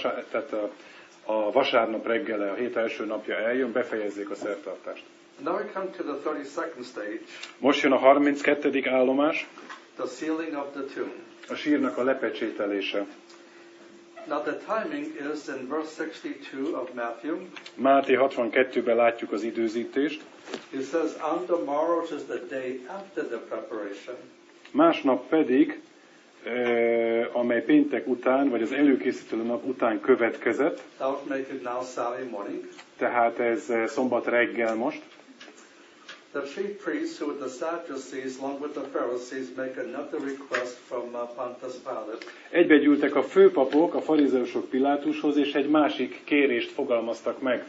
a vasárnap reggele, a hét első napja eljön, befejezzék a szertartást. Now we come to the 32nd stage, Most jön a 32. állomás, the sealing of the tomb. a sírnak a lepecsételése. Now the timing is in verse 62 of Matthew. Máté 62-ben látjuk az időzítést. It says, on the morrow, which is the day after the preparation. Másnap pedig amely péntek után, vagy az előkészítő nap után következett. That would make it now Saturday morning. Tehát ez szombat reggel most. The chief priests, who were the Sadducees, along with the Pharisees, make another request from Pontius Pilate. Egybegyűltek a főpapok, a farizeusok Pilátushoz, és egy másik kérést fogalmaztak meg.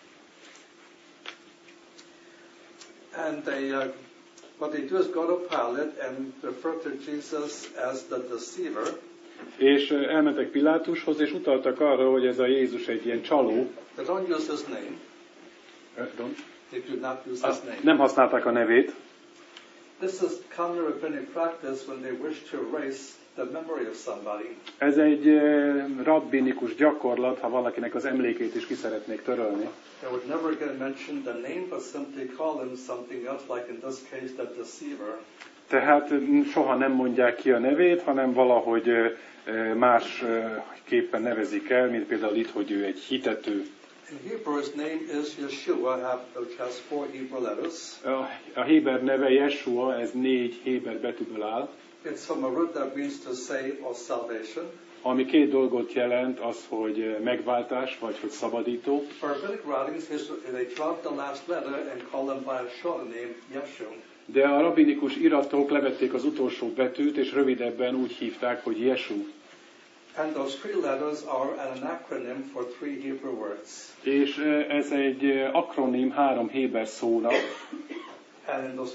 And what they do is go to Pilate and refer to Jesus as the deceiver. És elmentek Pilátushoz, és utaltak arra, hogy ez a Jézus egy ilyen csaló. They don't use his name. They do not use his name. Nem használták a nevét. This is common rabbinic practice when they wish to erase the memory of somebody. Ez egy rabbinikus gyakorlat, ha valakinek az emlékét is ki szeretnék törölni. They would never again mention the name, but simply call him something else, like in this case, the deceiver. Tehát soha nem mondják ki a nevét, hanem valahogy másképpen nevezik el, mint például itt, hogy ő egy hitető. In Hebrew, his name is Yeshua, which has 4 Hebrew letters. A héber neve Jeshua, ez 4 héber betűből áll. It's from a root that means to save or salvation. Ami 2 dolgot jelent, az, hogy megváltás, vagy hogy szabadító. For rabbinic writings, they drop the last letter and call them by a shorter name, Yeshua. De a rabbinikus iratok levették az utolsó betűt, és rövidebben úgy hívták, hogy Jesu. And those 3 letters are an acronym for 3 Hebrew words. És ez egy akronim 3 héber szónak. And those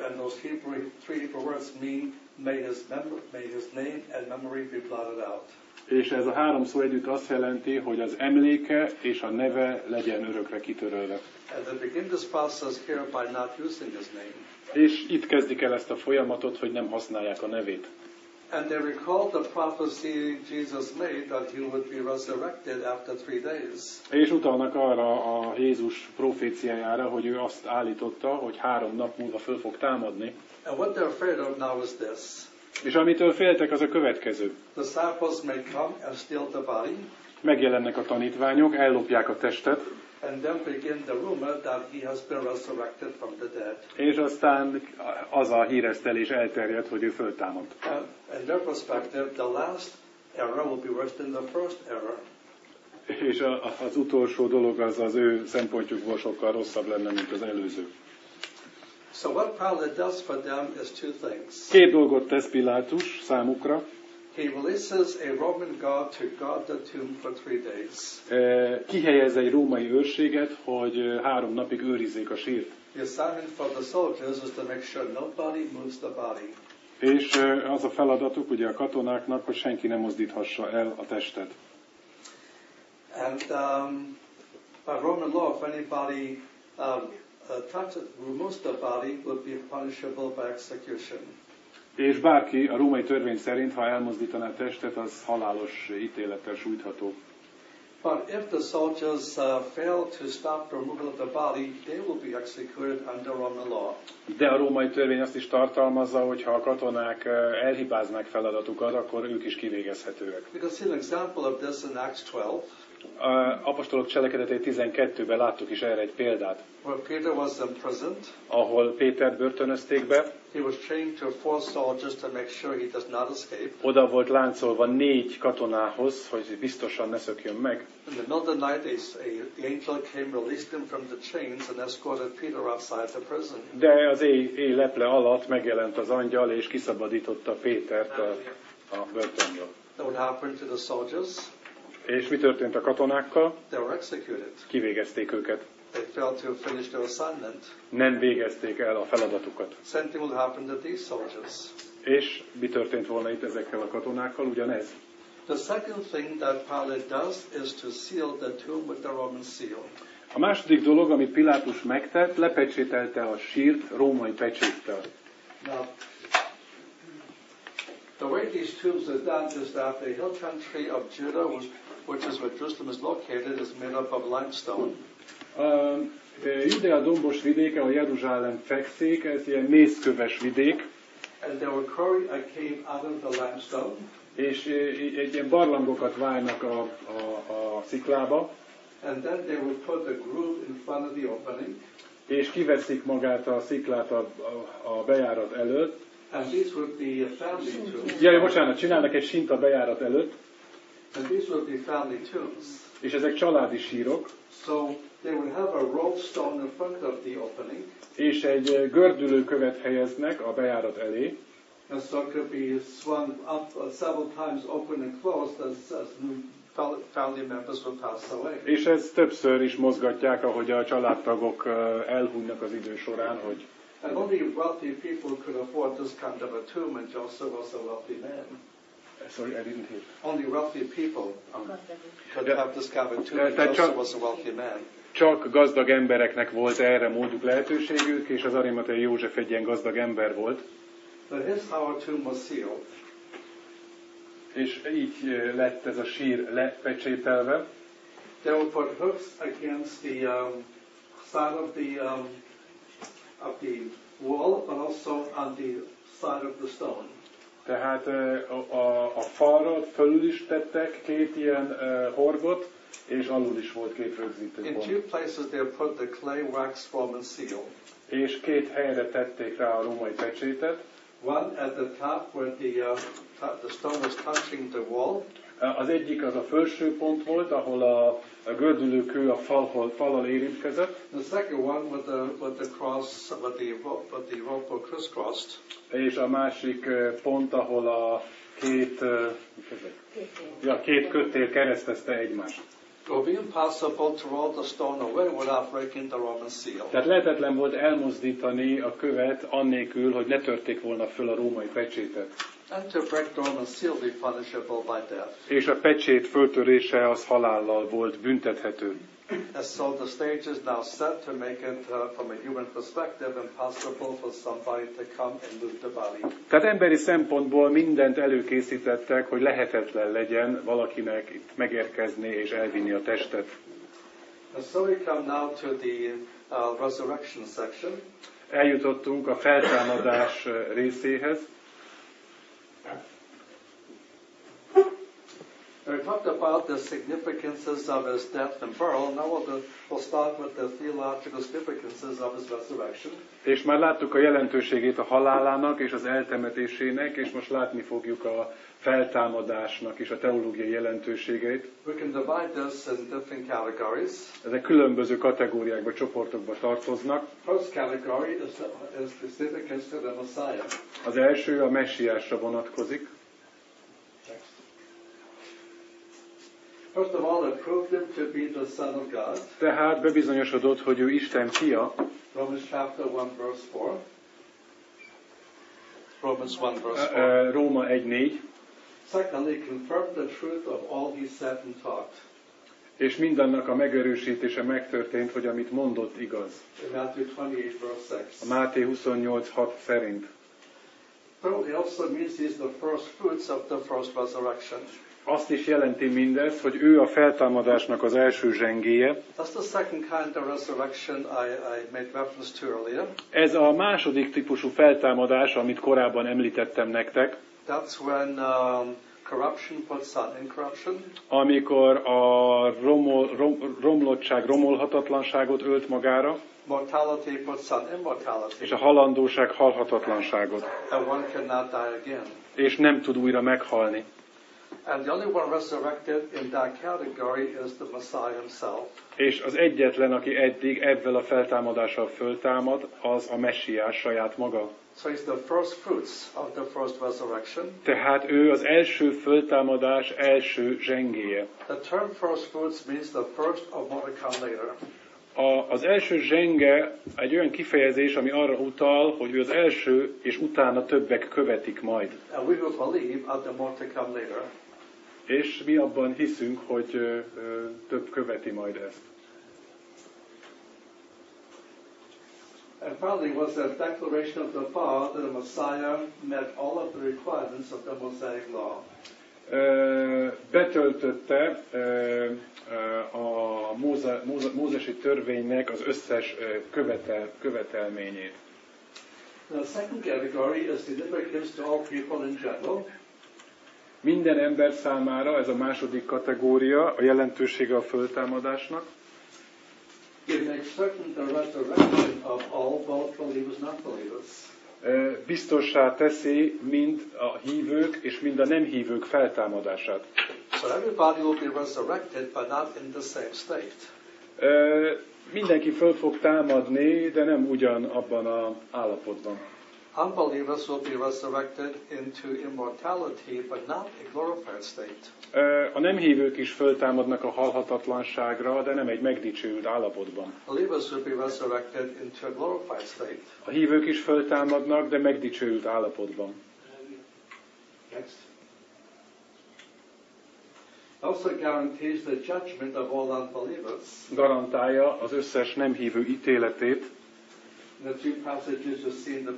3 Hebrew words mean may his name and memory be blotted out. És ez a 3 szó együtt azt jelenti, hogy az emléke és a neve legyen örökre kitörölve. And they begin this process here by not using his name. És itt kezdik el ezt a folyamatot, hogy nem használják a nevét. And they recall the prophecy Jesus made that he would be resurrected after 3 days. És utalnak arra a Jézus proféciájára, hogy ő azt állította, hogy 3 nap múlva föl fog támadni. And what they're afraid of now is this. És amitől féltek, az a következő. Disciples may come and steal the body. Megjelennek a tanítványok, ellopják a testet. And then begin the rumor that he has been resurrected from the dead. És aztán az a híresztelés elterjed, hogy ő föltámadt. In their perspective, the last error will be worse than the first error. És az utolsó dolog az ő szempontjukból sokkal rosszabb lenne, mint az előző. So what Pilate does for them is 2 things. 2 dolgot tesz Pilátus számukra. He releases a Roman guard to guard the tomb for 3 days. Kihelyez egy római őrséget, hogy 3 napig őrizzék a sírt. The assignment for the soldiers is to make sure nobody moves the body. És az a feladatuk ugye a katonáknak, hogy senki nem mozdíthassa el a testet. And by Roman law, if anybody removes the body, would be punishable by execution. És bárki a római törvény szerint, ha elmozdítaná a testet, az halálos ítélettel sújtható. But if the soldiers fail to stop the removal of the body, they will be executed under Roman law. De a római törvény azt is tartalmazza, hogy ha a katonák elhibáznák feladatukat, akkor ők is kivégezhetőek. You can see an example of this in Acts 12. Apostolok cselekedetei 12-ben láttuk is erre egy példát. Where Peter was imprisoned. Ahol Pétert börtönözték be. He was chained to 4 soldiers to make sure he does not escape. Oda volt láncolva 4 katonához, hogy biztosan ne szökjön meg. In the middle of the night, the angel came, released him from the chains, and escorted Peter outside the prison. De az éj leple alatt megjelent az angyal, és kiszabadította Pétert a börtönből. That would happen to the soldiers. És mi történt a katonákkal? They were executed. Kivégezték őket. They failed to finish their assignment. Nem végezték el a feladatukat. Same thing will happen to these soldiers. És mi történt volna itt ezekkel a katonákkal? Ugyanez. The second thing that Pilate does is to seal the tomb with the Roman seal. A második dolog, amit Pilátus megtett, lepecsételte a sírt római pecséttel. Now, the way these tombs are done is that the hill country of Judah, which is where Jerusalem is located, is made up of limestone. Judea dombos vidéke, a Jeruzsálem fekszik, ez ilyen mészköves vidék. And they will quarry a cave out of the limestone. És egy ilyen barlangokat vájnak a sziklába. And then they will put the groove in front of the opening. És kiveszik magát a sziklát a bejárat előtt. And these would be family tombs. Jaj, bocsánat, csinálnak egy sint a bejárat előtt, And these would be family tombs. és ezek családi sírok, So they would have a rolled stone in front of the opening. és egy gördülőkövet helyeznek a bejárat elé, And so it could be swung up several times, open and closed, as new family members would pass away. és ezt többször is mozgatják, ahogy a családtagok elhunynak az idő során, hogy And only wealthy people could afford this kind of a tomb, and Joseph was a wealthy man. sorry, I didn't hear. Only wealthy people could Yeah. have this kind of a tomb, and That's Joseph was a wealthy man. Csak gazdag embereknek volt erre módjuk lehetőségük, és az Arimathei József egy ilyen gazdag ember volt. But here's how our tomb was sealed. És így lett ez a sír lepecsételve. They would put hooks against the side of the wall, but also on the side of the stone. Tehát a falra fölül is tettek két ilyen horgot, és alul is volt két rögzítő In pont. two places they put the clay wax Roman seal. És két helyre tették rá a római pecsétet. One at the top where the stone was touching the wall. Az egyik az a felső pont volt, ahol a gördülőkő a fallal érintkezett. The second one with the cross, with the rope were crisscrossed. És a másik pont, ahol a két kötél keresztezte egymást. It would be impossible to roll the stone away without breaking the Roman seal. Tehát lehetetlen volt elmozdítani a követ annélkül, hogy ne törték volna föl a római pecsétet. And to break the Roman seal be punishable by death. És a pecsét föltörése az halállal volt büntethető. And so the stage is now set to make it, from a human perspective, impossible for somebody to come and move the body. Tehát emberi szempontból mindent előkészítettek, hogy lehetetlen legyen valakinek itt megérkezni és elvinni a testet. And so we come now to the resurrection section. Eljutottunk a feltámadás részéhez. We talked about the significances of his death and burial. Now we'll start with the theological significances of his resurrection. És már láttuk a jelentőségét a halálának és az eltemetésének, és most látni fogjuk a feltámadásnak és a teológiai jelentőségeit. We can divide this in different categories. Ezek különböző kategóriákba, csoportokba tartoznak. First category is the significance to the Messiah. Az első a messiásra vonatkozik. First of all, it proved him to be the Son of God. Tehát bebizonyosodott, hogy ő Isten fia. Romans chapter 1 verse 4. Romans 1 verse 4. Róma 1:4. Secondly, confirmed the truth of all he said and taught. És mindannak a megerősítése megtörtént, hogy amit mondott igaz. In Matthew 28 verse 6. A Máté 28:6 szerint. Thirdly, also means he's the first fruits of the first resurrection. Azt is jelenti mindez, hogy ő a feltámadásnak az első zsengéje. That's the second kind of resurrection I made reference to earlier. Ez a második típusú feltámadás, amit korábban említettem nektek. That's when corruption puts on incorruption. Amikor a romlottság romolhatatlanságot ölt magára, Mortality puts on immortality. és a halandóság halhatatlanságot, And one cannot die again. és nem tud újra meghalni. And the only one resurrected in that category is the Messiah himself. És az egyetlen, aki eddig ebben a feltámadással föltámad, az a messiás saját maga. So he's the first fruits of the first resurrection. Tehát ő az első föltámadás első zsengéje. The term first fruits means the first of what will come later. Az első zsenge egy olyan kifejezés, ami arra utal, hogy ő az első, és utána többek követik majd. And we will believe of the more to come later. És mi abban hiszünk, hogy több követi majd ezt. And finally was a declaration of the Father that the Messiah met all of the requirements of the Mosaic law. Betöltötte a mózesi törvénynek az összes követelményét. The second category is significance to all people in general. Minden ember számára ez a második kategória, a jelentősége a föltámadásnak. It makes certain the resurrection of all, both believers and non-believers. biztossá teszi mind a hívők és mind a nem hívők feltámadását. So everybody will be resurrected, but not in the same state. Mindenki föl fog támadni, de nem ugyanabban az állapotban. Unbelievers will be resurrected into immortality, but not a glorified state. A nem hívők is föltámadnak a halhatatlanságra, de nem egy megdicsőült állapotban. Believers will be resurrected into a glorified state. A hívők is föltámadnak, de megdicsőült állapotban. Next. Also guarantees the judgment of all unbelievers. Garantálja az összes nem hívő ítéletét. The two passages you see in the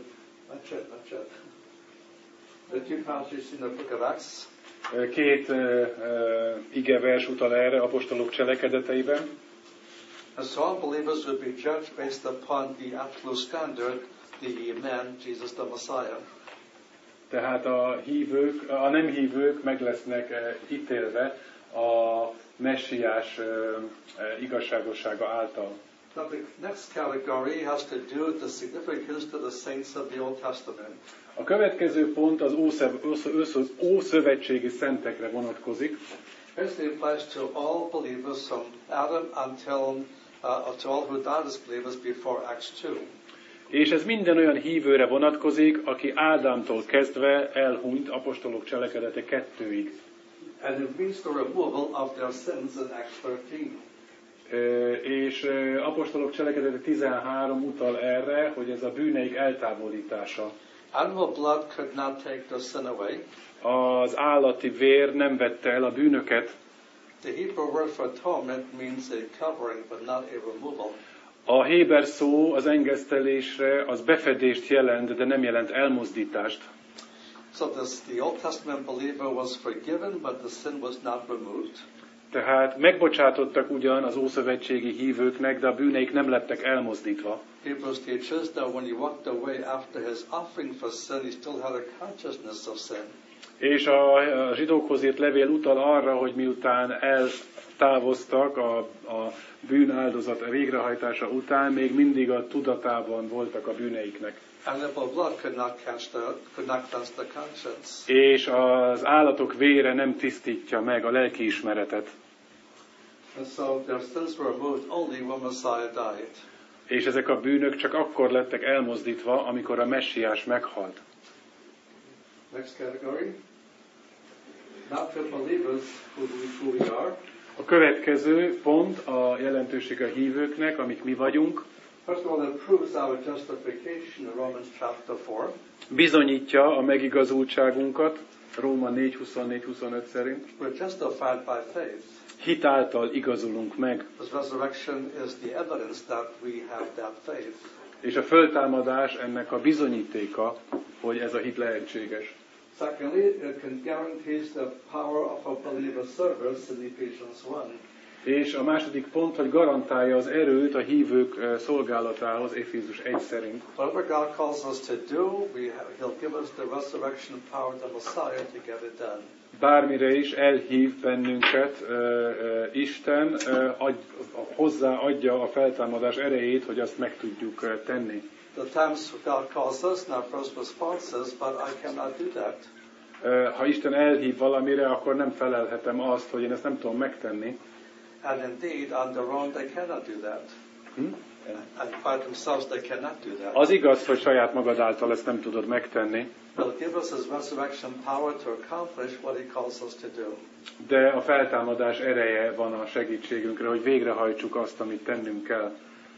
two passages in the book of Acts. Két igevers utal erre apostolok cselekedeteiben. And so unbelievers will be judged based upon the absolute standard, the man, Jesus the Messiah. Tehát a nem hívők meg lesznek ítélve a messiás igazságossága által. Now the next category has to do with the significance to the saints of the Old Testament. A következő pont az ószövetségi szentekre vonatkozik. Basically applies to all believers from Adam until to all who died as believers before Acts 2. És ez minden olyan hívőre vonatkozik, aki Ádámtól kezdve elhunyt apostolok cselekedete 2-ig. And it means the removal of their sins in Acts 13. És apostolok cselekedete 13 utal erre, hogy ez a bűneik eltávolítása. Animal blood could not take the sin away. Az állati vér nem vette el a bűnöket. The Hebrew word for atonement means a covering, but not a removal. A héber szó az engesztelésre az befedést jelent, de nem jelent elmozdítást. So the Old Testament believer was forgiven, but the sin was not removed. Tehát megbocsátottak ugyan az ószövetségi hívőknek, de a bűneik nem lettek elmozdítva. Hebrews teaches that when he walked away after his offering for sin, he still had a consciousness of sin. És a zsidókhoz írt levél utal arra, hogy miután eltávoztak a bűnáldozat végrehajtása után, még mindig a tudatában voltak a bűneiknek. Animal blood could not cleanse the conscience. És az állatok vére nem tisztítja meg a lelkiismeretet. And so their sins were removed only when Messiah died. És ezek a bűnök csak akkor lettek elmozdítva, amikor a messiás meghalt. Next category. Not the believers who we are. A következő pont a jelentőség a hívőknek, amik mi vagyunk. First of all, it proves our justification in Romans chapter 4. Bizonyítja a megigazultságunkat, Róma 4:24-25 szerint. We're justified by faith. Hit által igazulunk meg. This resurrection is the evidence that we have that faith. És a föltámadás ennek a bizonyítéka, hogy ez a hit lehetséges. Secondly, it guarantees the power of a believer's service in Ephesians 1. És a második pont, hogy garantálja az erőt a hívők szolgálatához, Efézus 1 szerint. Whatever God calls us to do, He'll give us the resurrection power of the Messiah to get it done. Bármire is elhív bennünket Isten, hozzáadja a feltámadás erejét, hogy azt meg tudjuk tenni. The times God calls us, our first response is, but I cannot do that. Ha Isten elhív valamire, akkor nem felelhetem azt, hogy én ezt nem tudom megtenni. And indeed, on their own, they cannot do that. And by themselves, they cannot do that. Az igaz, hogy saját magad által ezt nem tudod megtenni. He'll give us His resurrection power to accomplish what He calls us to do. De a feltámadás ereje van a segítségünkre, hogy végrehajtsuk azt, amit tennünk kell.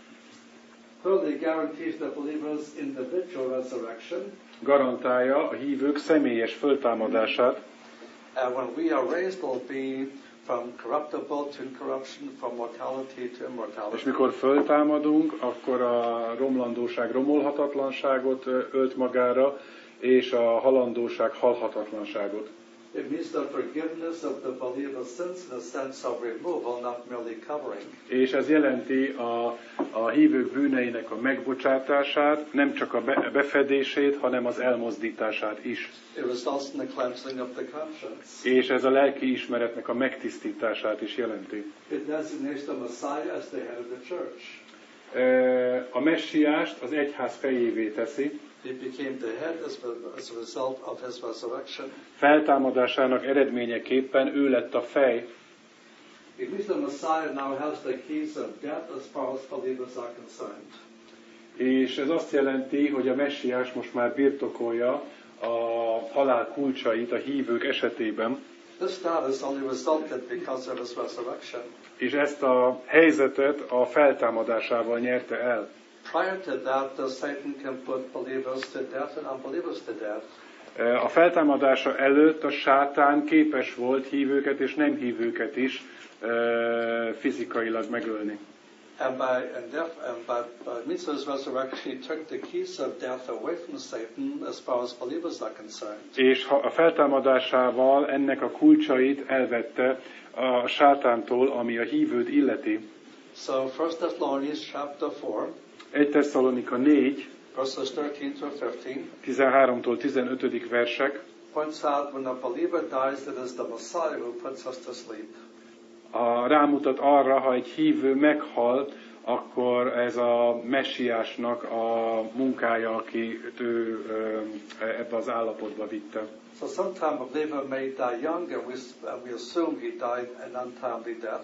Thirdly, guarantees the believer's individual resurrection. Garantálja a hívők személyes föltámadását. And when we are raised, we'll be from corruptible to incorruption, from mortality to immortality. És mikor föltámadunk, akkor a romlandóság romolhatatlanságot ölt magára, és a halandóság halhatatlanságot. It means the forgiveness of the believer's sins in a sense of removal, not merely covering. És ez jelenti a hívők bűneinek a megbocsátását, nem csak a befedését, hanem az elmozdítását is. It results in the cleansing of the conscience. És ez a lelki ismeretnek a megtisztítását is jelenti. It designates the Messiah as the head of the church. A messiást az egyház fejévé teszi. He became the head as a result of his resurrection. Feltámadásának eredményeképpen ő lett a fej. It means the Messiah now has the keys of death as far as believers are concerned. És ez azt jelenti, hogy a Messiás most már birtokolja a halál kulcsait a hívők esetében. This status only resulted because of his resurrection. És ezt a helyzetet a feltámadásával nyerte el. Prior to that, Satan can put believers to death and unbelievers to death. A feltámadása előtt a sátán képes volt hívőket és nem hívőket is fizikailag megölni. And by means of his resurrection, he took the keys of death away from Satan as far as believers are concerned. És a feltámadásával ennek a kulcsait elvette a sátántól, ami a hívőt illeti. So 1 Thessalonians chapter 4, 1 Tesszalonika 4, verses 13 to 15, 13-tól 15. versek, points out when a believer dies, it is the Messiah who puts us to sleep. Rámutat arra, ha egy hívő meghal, akkor ez a messiásnak a munkája, aki ő ebbe az állapotba vitte. So sometimes a believer may die young, and we assume he died an untimely death.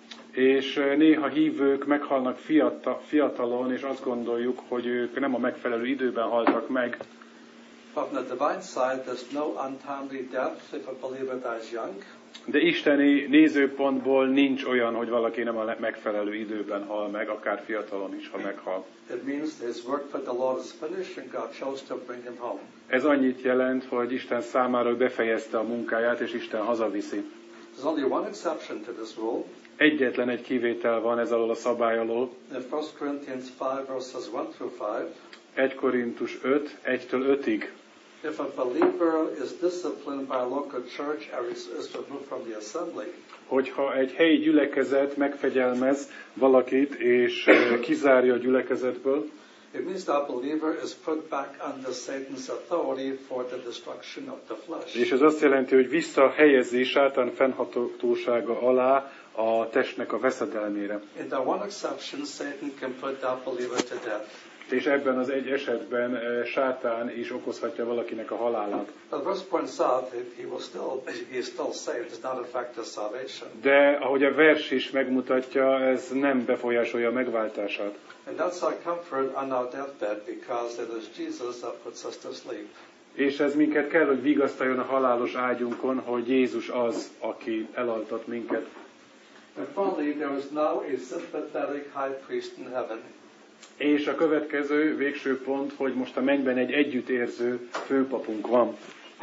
És néha hívők meghalnak fiatalon, és azt gondoljuk, hogy ők nem a megfelelő időben haltak meg. But from the divine side, there's no untimely death if a believer dies young. De isteni nézőpontból nincs olyan, hogy valaki nem a megfelelő időben hal meg, akár fiatalon is, ha meghal. It means his work for the Lord is finished and God chose to bring him home. Ez annyit jelent, hogy Isten számára befejezte a munkáját, és Isten hazaviszi. There's only one exception to this rule. Egyetlen egy kivétel van ez alól a szabály alól. In 1 Corinthians 5, verses 1 through 5, 1 Korintus 5, 1-től 5-ig. if a believer is disciplined by a local church or is removed from the assembly, Hogyha egy helyi gyülekezet megfegyelmez valakit, és kizárja a gyülekezetből, it means that believer is put back under Satan's authority for the destruction of the flesh. és ez azt jelenti, hogy visszahelyezi sátán fennhatósága alá a testnek a veszedelmére. In that one exception, Satan can put that believer to death. És ebben az egy esetben sátán is okozhatja valakinek a halálát. The verse points out that he is still saved. It's not affect his salvation. De ahogy a vers is megmutatja, ez nem befolyásolja a megváltását. And that's our comfort on our deathbed, because it is Jesus that puts us to sleep. És ez minket kell, hogy vigasztaljon a halálos ágyunkon, hogy Jézus az, aki elaltat minket. And finally, there is now a sympathetic high priest in heaven. És a következő, végső pont, hogy most a mennyben egy együttérző főpapunk van.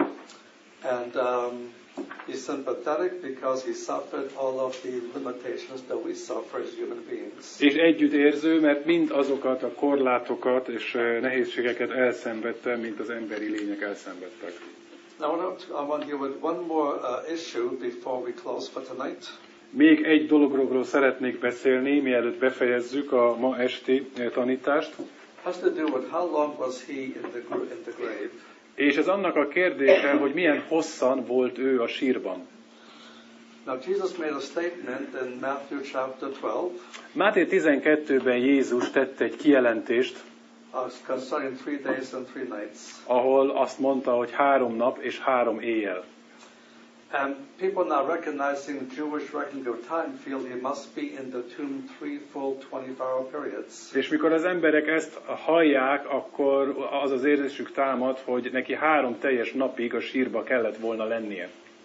And he's sympathetic because he suffered all of the limitations that we suffer as human beings. És együttérző, mert mind azokat a korlátokat és nehézségeket elszenvedte, mint az emberi lények elszenvedtek. Now I want to deal with one more issue before we close for tonight. Még egy dologról szeretnék beszélni, mielőtt befejezzük a ma esti tanítást. Has to do with how long was he in the grave. És ez annak a kérdése, hogy milyen hosszan volt ő a sírban. Now Jesus made a statement in Matthew chapter 12. Máté 12-ben Jézus tett egy kijelentést, Concerning 3 days and 3 nights. ahol azt mondta, hogy 3 nap és 3 éjjel. And people now recognizing the Jewish reckoning of time feel he must be in the tomb 3 full 24-hour periods. És mikor az emberek ezt hallják, akkor az az érzésük támad, hogy neki 3 teljes napig a sírba kellett volna lennie.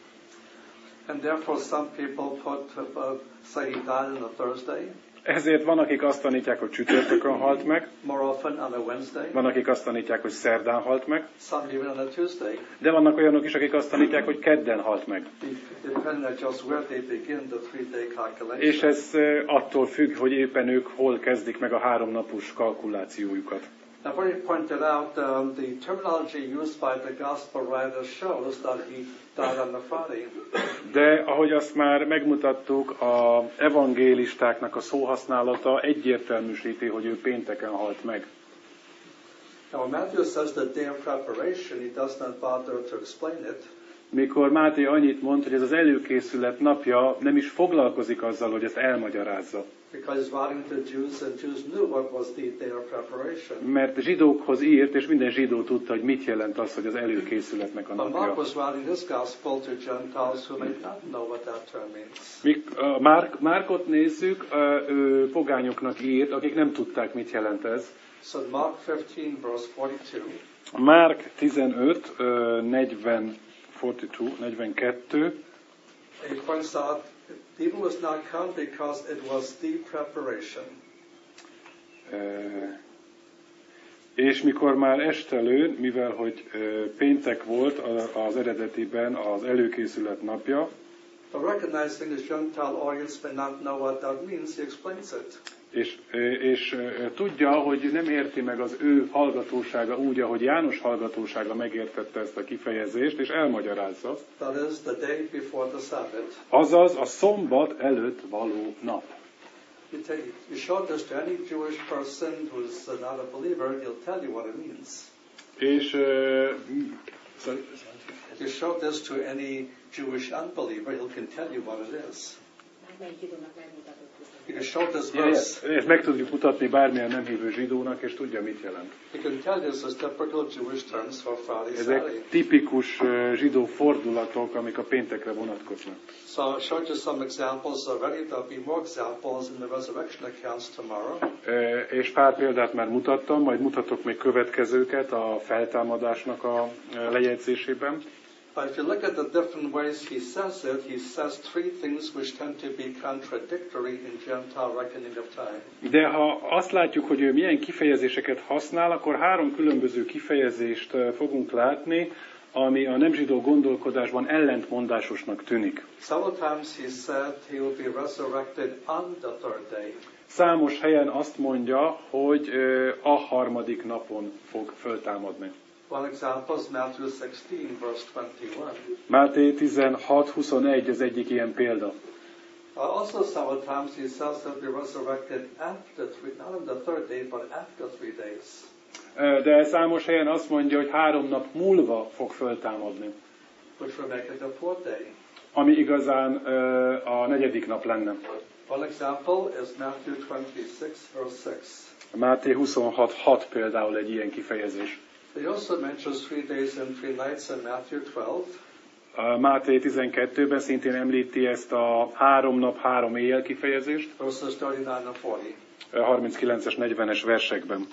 And therefore some people say he died on a Thursday. Ezért van, akik azt tanítják, hogy csütörtökön halt meg, More often on a Wednesday. van, akik azt tanítják, hogy szerdán halt meg, Some even on a Tuesday. de vannak olyanok is, akik azt tanítják, hogy kedden halt meg. Depending on just where they begin the 3-day calculation. És ez attól függ, hogy éppen ők hol kezdik meg a 3 napos kalkulációjukat. Now, where he pointed out, the terminology used by the gospel writer shows that he died on the Friday. De ahogy azt már megmutattuk, az evangélistáknak a szóhasználata egyértelműsíti, hogy ő pénteken halt meg. Now, when Matthew says the day of preparation, he does not bother to explain it. mikor Máté annyit mond, hogy ez az előkészület napja, nem is foglalkozik azzal, hogy ezt elmagyarázza. Because he's writing to Jews, and Jews knew what was the day of preparation. Mert zsidókhoz írt, és minden zsidó tudta, hogy mit jelent az, hogy az előkészületnek a But Mark napja. was writing his gospel to Gentiles who may not know what that term means. Márkot nézzük, ő pogányoknak írt, akik nem tudták, mit jelent ez. So Mark 15, verse 42. Márk 15, 42. He points out the evil was not come because it was the preparation. És mikor már estelő, mivel hogy péntek volt az eredetiben az előkészület napja, But recognizing the Gentile audience may not know what that means, he explains it. és tudja, hogy nem érti meg az ő hallgatósága úgy, ahogy János hallgatósága megértette ezt a kifejezést, és elmagyarázza. That is the day before the Sabbath. Azaz a szombat előtt való nap. You show this to any Jewish person who's not a believer, he'll tell you what it means. És You show this to any Jewish unbeliever, he can tell you what it is. Bármelyik zsidónak megmutatott. You can show this verse. ezt meg tudjuk mutatni bármilyen nem hívő zsidónak, és tudja, mit jelent. He can tell you this is typical Jewish terms for Friday, Saturday. Ezek tipikus zsidó fordulatok, amik a péntekre vonatkoznak. So I showed you some examples already. There'll be more examples in the resurrection accounts tomorrow. És pár példát már mutattam, majd mutatok még következőket a feltámadásnak a lejegyzésében. But if you look at the different ways he says three things which tend to be contradictory in Gentile reckoning of time. De ha azt látjuk, hogy ő milyen kifejezéseket használ, akkor három különböző kifejezést fogunk látni, ami a nem zsidó gondolkodásban ellentmondásosnak tűnik. Several times he said he will be resurrected on the third day. Számos helyen azt mondja, hogy a harmadik napon fog föltámadni. One example is Matthew 16, verse 21. Máté 16:21 az egyik ilyen példa. Also several times he says he'll be resurrected not on the third day, but after 3 days. De számos helyen azt mondja, hogy 3 nap múlva fog föltámadni. Which will make it the fourth day. Ami igazán a negyedik nap lenne. One example is Matthew 26, verse 6. Máté 26:6 például egy ilyen kifejezés. He also mentions 3 days and 3 nights in Matthew 12. A Máté 12-ben szintén említi ezt a 3 nap, 3 éjjel kifejezést. Verses 39 and 40. 39-es, 40-es versekben.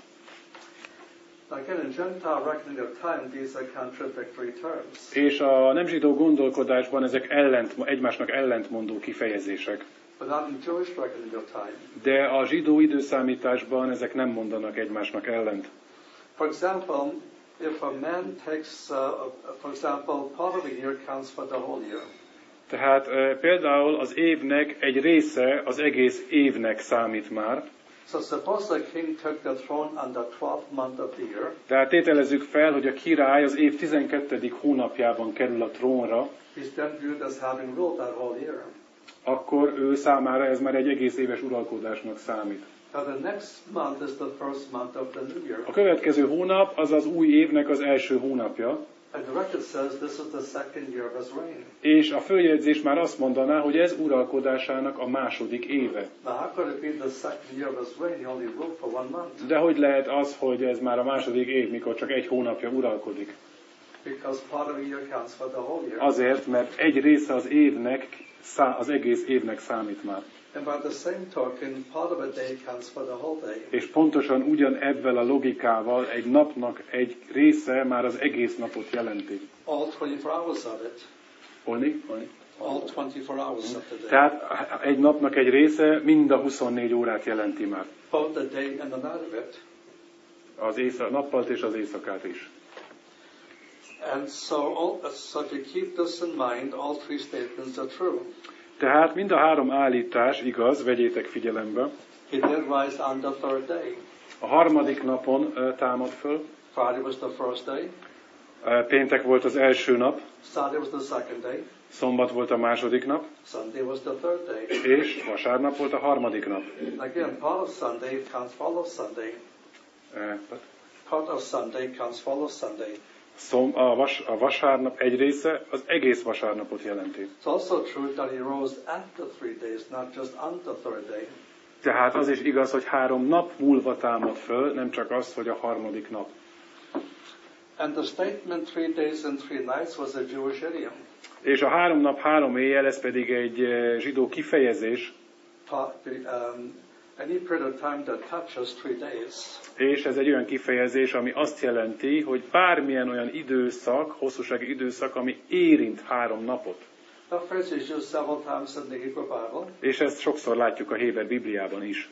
Again, in Gentile reckoning of time, these are contradictory terms. És a nem zsidó gondolkodásban ezek egymásnak ellentmondó kifejezések. But not in Jewish reckoning of time. De a zsidó időszámításban ezek nem mondanak egymásnak ellent. For example, if a man takes, for example, part of a year counts for the whole year. Tehát például az évnek egy része az egész évnek számít már. So suppose the king took the throne on the 12th month of the year. Tehát tételezzük fel, hogy a király az év 12. hónapjában kerül a trónra. He's then viewed as having ruled that whole year. Akkor ő számára ez már egy egész éves uralkodásnak számít. Now the next month is the first month of the new year. A következő hónap az az új évnek az első hónapja. And the record says this is the second year of his reign. És a följegyzés már azt mondaná, hogy ez uralkodásának a második éve. Now how could it be the second year of his reign? He only ruled for 1 month. De hogy lehet az, hogy ez már a második év, mikor csak egy hónapja uralkodik? Because part of a year counts for the whole year. Azért, mert egy része az évnek, az egész évnek számít már. And by the same token, part of a day counts for the whole day. És pontosan ugyan ebben a logikával egy napnak egy része már az egész napot jelenti. All 24 hours of it. Olni? All 24 hours of the day. Tehát egy napnak egy része mind a 24 órát jelenti már. Both the day and the night of it. Az nappalt és az éjszakát is. And so if you keep this in mind, all three statements are true. Tehát mind a három állítás igaz, vegyétek figyelembe. He did rise on the third day. A harmadik napon támad föl. Friday was the first day. Péntek volt az első nap. Saturday was the second day. Szombat volt a második nap. Sunday was the third day. És vasárnap volt a harmadik nap. Again, part of Sunday counts follow Sunday. Part of Sunday counts follow Sunday. A vasárnap egy része az egész vasárnapot jelenti. It's also true that he rose after 3 days, not just on the third day. Tehát az is igaz, hogy 3 nap múlva támad föl, nem csak az, hogy a harmadik nap. And the statement 3 days and 3 nights was a Jewish idiom. És a 3 nap, 3 éjjel, ez pedig egy zsidó kifejezés, Any period of time that touches 3 days. és ez egy olyan kifejezés, ami azt jelenti, hogy bármilyen olyan időszak, hosszúsági időszak, ami érint 3 napot. That phrase is used several times in the Hebrew Bible. És ezt sokszor látjuk a Héber Bibliában is.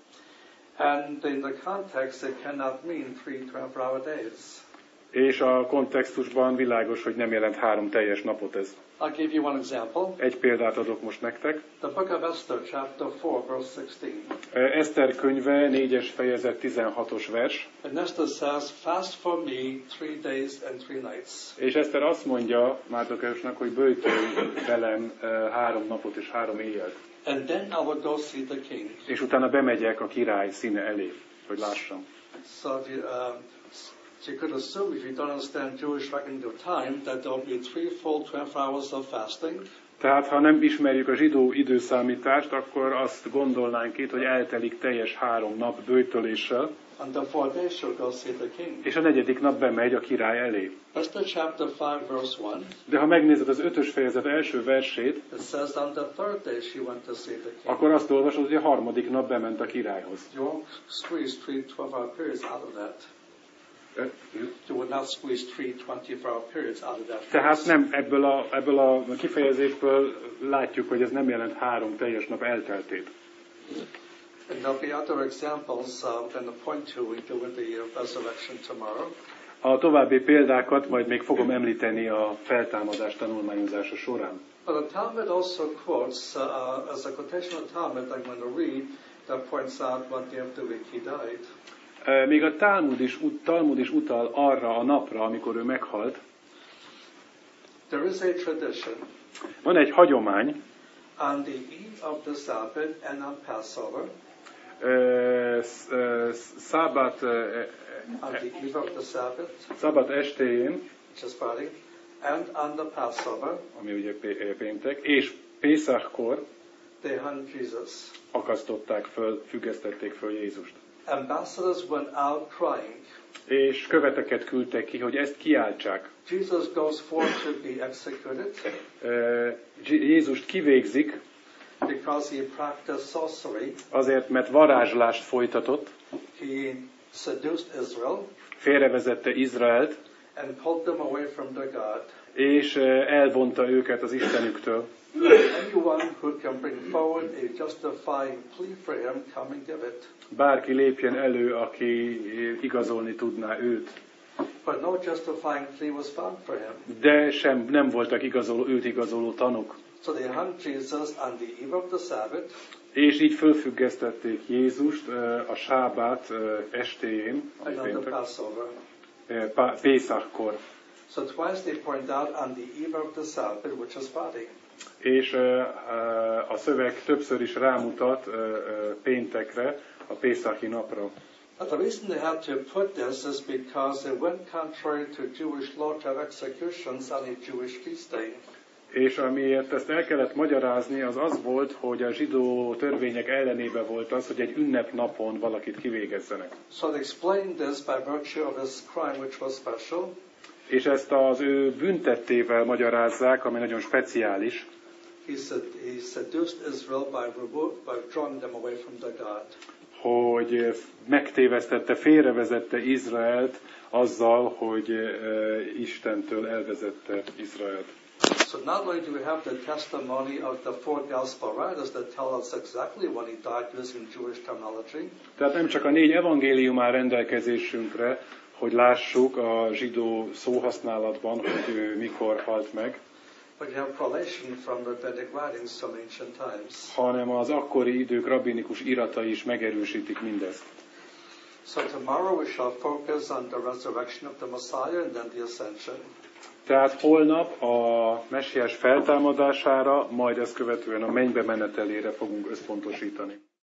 And in the context, it cannot mean 3 12-hour days. És a kontextusban világos, hogy nem jelent 3 teljes napot ez. I'll give you one example. Egy példát adok most nektek. The book of Esther, chapter 4, verse 16. Eszter könyve, 4-es fejezet, 16-os vers. And Esther says, fast for me 3 days and 3 nights. És Eszter azt mondja Márdokeusnak, hogy böjtölj velem 3 napot és 3 éjjelt. And then I will go see the king. És utána bemegyek a király színe elé, hogy lássam. So you could assume, if you don't understand Jewish reckoning of time, that there will be 3 full 12 hours of fasting. Tehát, ha nem ismerjük a zsidó időszámítást, akkor azt gondolnánk itt, hogy eltelik teljes 3 nap böjtöléssel, And the 4th day she'll go see the king. és a 4. nap bemegy a király elé. Esther chapter 5, verse 1. De ha megnézed az 5-ös fejezet első versét, It says on the 3rd day she went to see the king. akkor azt olvasod, hogy a 3. nap bement a királyhoz. You won't squeeze 3 12-hour periods out of that. You would not squeeze 3 24-hour periods out of that. Tehát nem ebből a kifejezésből látjuk, hogy ez nem jelent 3 teljes nap elteltét. And there'll be other examples I'm going to point to. We do with the resurrection tomorrow. A további példákat majd még fogom említeni a feltámadás tanulmányozása során. But the Talmud also quotes, as a quotation of Talmud I'm going to read, that points out what day of the week he died. Még a Talmud is utal arra a napra, amikor ő meghalt. There is a tradition. Van egy hagyomány. On the eve of the Sabbath and on Passover. Szabát On the eve of the Sabbath. Szabát estéjén, which is Friday, and on the Passover. Ami ugye péntek, és Pészákkor They hung Jesus. akasztották föl, függesztették föl Jézust. Ambassadors went out crying. És követeket küldtek ki, hogy ezt kiáltsák. Jesus goes forth to be executed. Jézust kivégzik, because he practiced sorcery. Azért, mert varázslást folytatott. He seduced Israel. Félrevezette Izraelt. And pulled them away from their God. És elvonta őket az Istenüktől. Anyone who can bring forward a justifying plea for him, come and give it. Bárki lépjen elő, aki igazolni tudná őt. But no justifying plea was found for him. De nem voltak őt igazoló tanúk. So they hung Jesus on the eve of the Sabbath. És így fölfüggesztették Jézust a sábát estéjén, And on the Passover. Pészakkor. So twice they point out on the eve of the Sabbath, which is Friday. És a szöveg többször is rámutat péntekre, a Pészaki napra. The reason they had to put this is because it went contrary to Jewish law to have executions on a Jewish feast day. És amiért ezt el kellett magyarázni, az az volt, hogy a zsidó törvények ellenében volt az, hogy egy ünnepnapon valakit kivégezzenek. So they explained this by virtue of his crime, which was special. És ezt az ő büntettével magyarázzák, ami nagyon speciális. He seduced Israel by drawing them away from their God. Hogy megtévesztette, félrevezette Izraelt azzal, hogy Istentől elvezette Izraelt. So not only do we have the testimony of the 4 gospel writers that tell us exactly when he died using Jewish terminology. Tehát nem csak a 4 evangélium áll rendelkezésünkre, hogy lássuk a zsidó szóhasználatban, hogy ő mikor halt meg, but you have correlation from rabbinic writings from ancient times. Hanem az akkori idők rabbinikus iratai is megerősítik mindezt. So tomorrow we shall focus on the resurrection of the Messiah and then the ascension. Tehát holnap a messiás feltámadására, majd ezt követően a mennybe menetelére fogunk összpontosítani.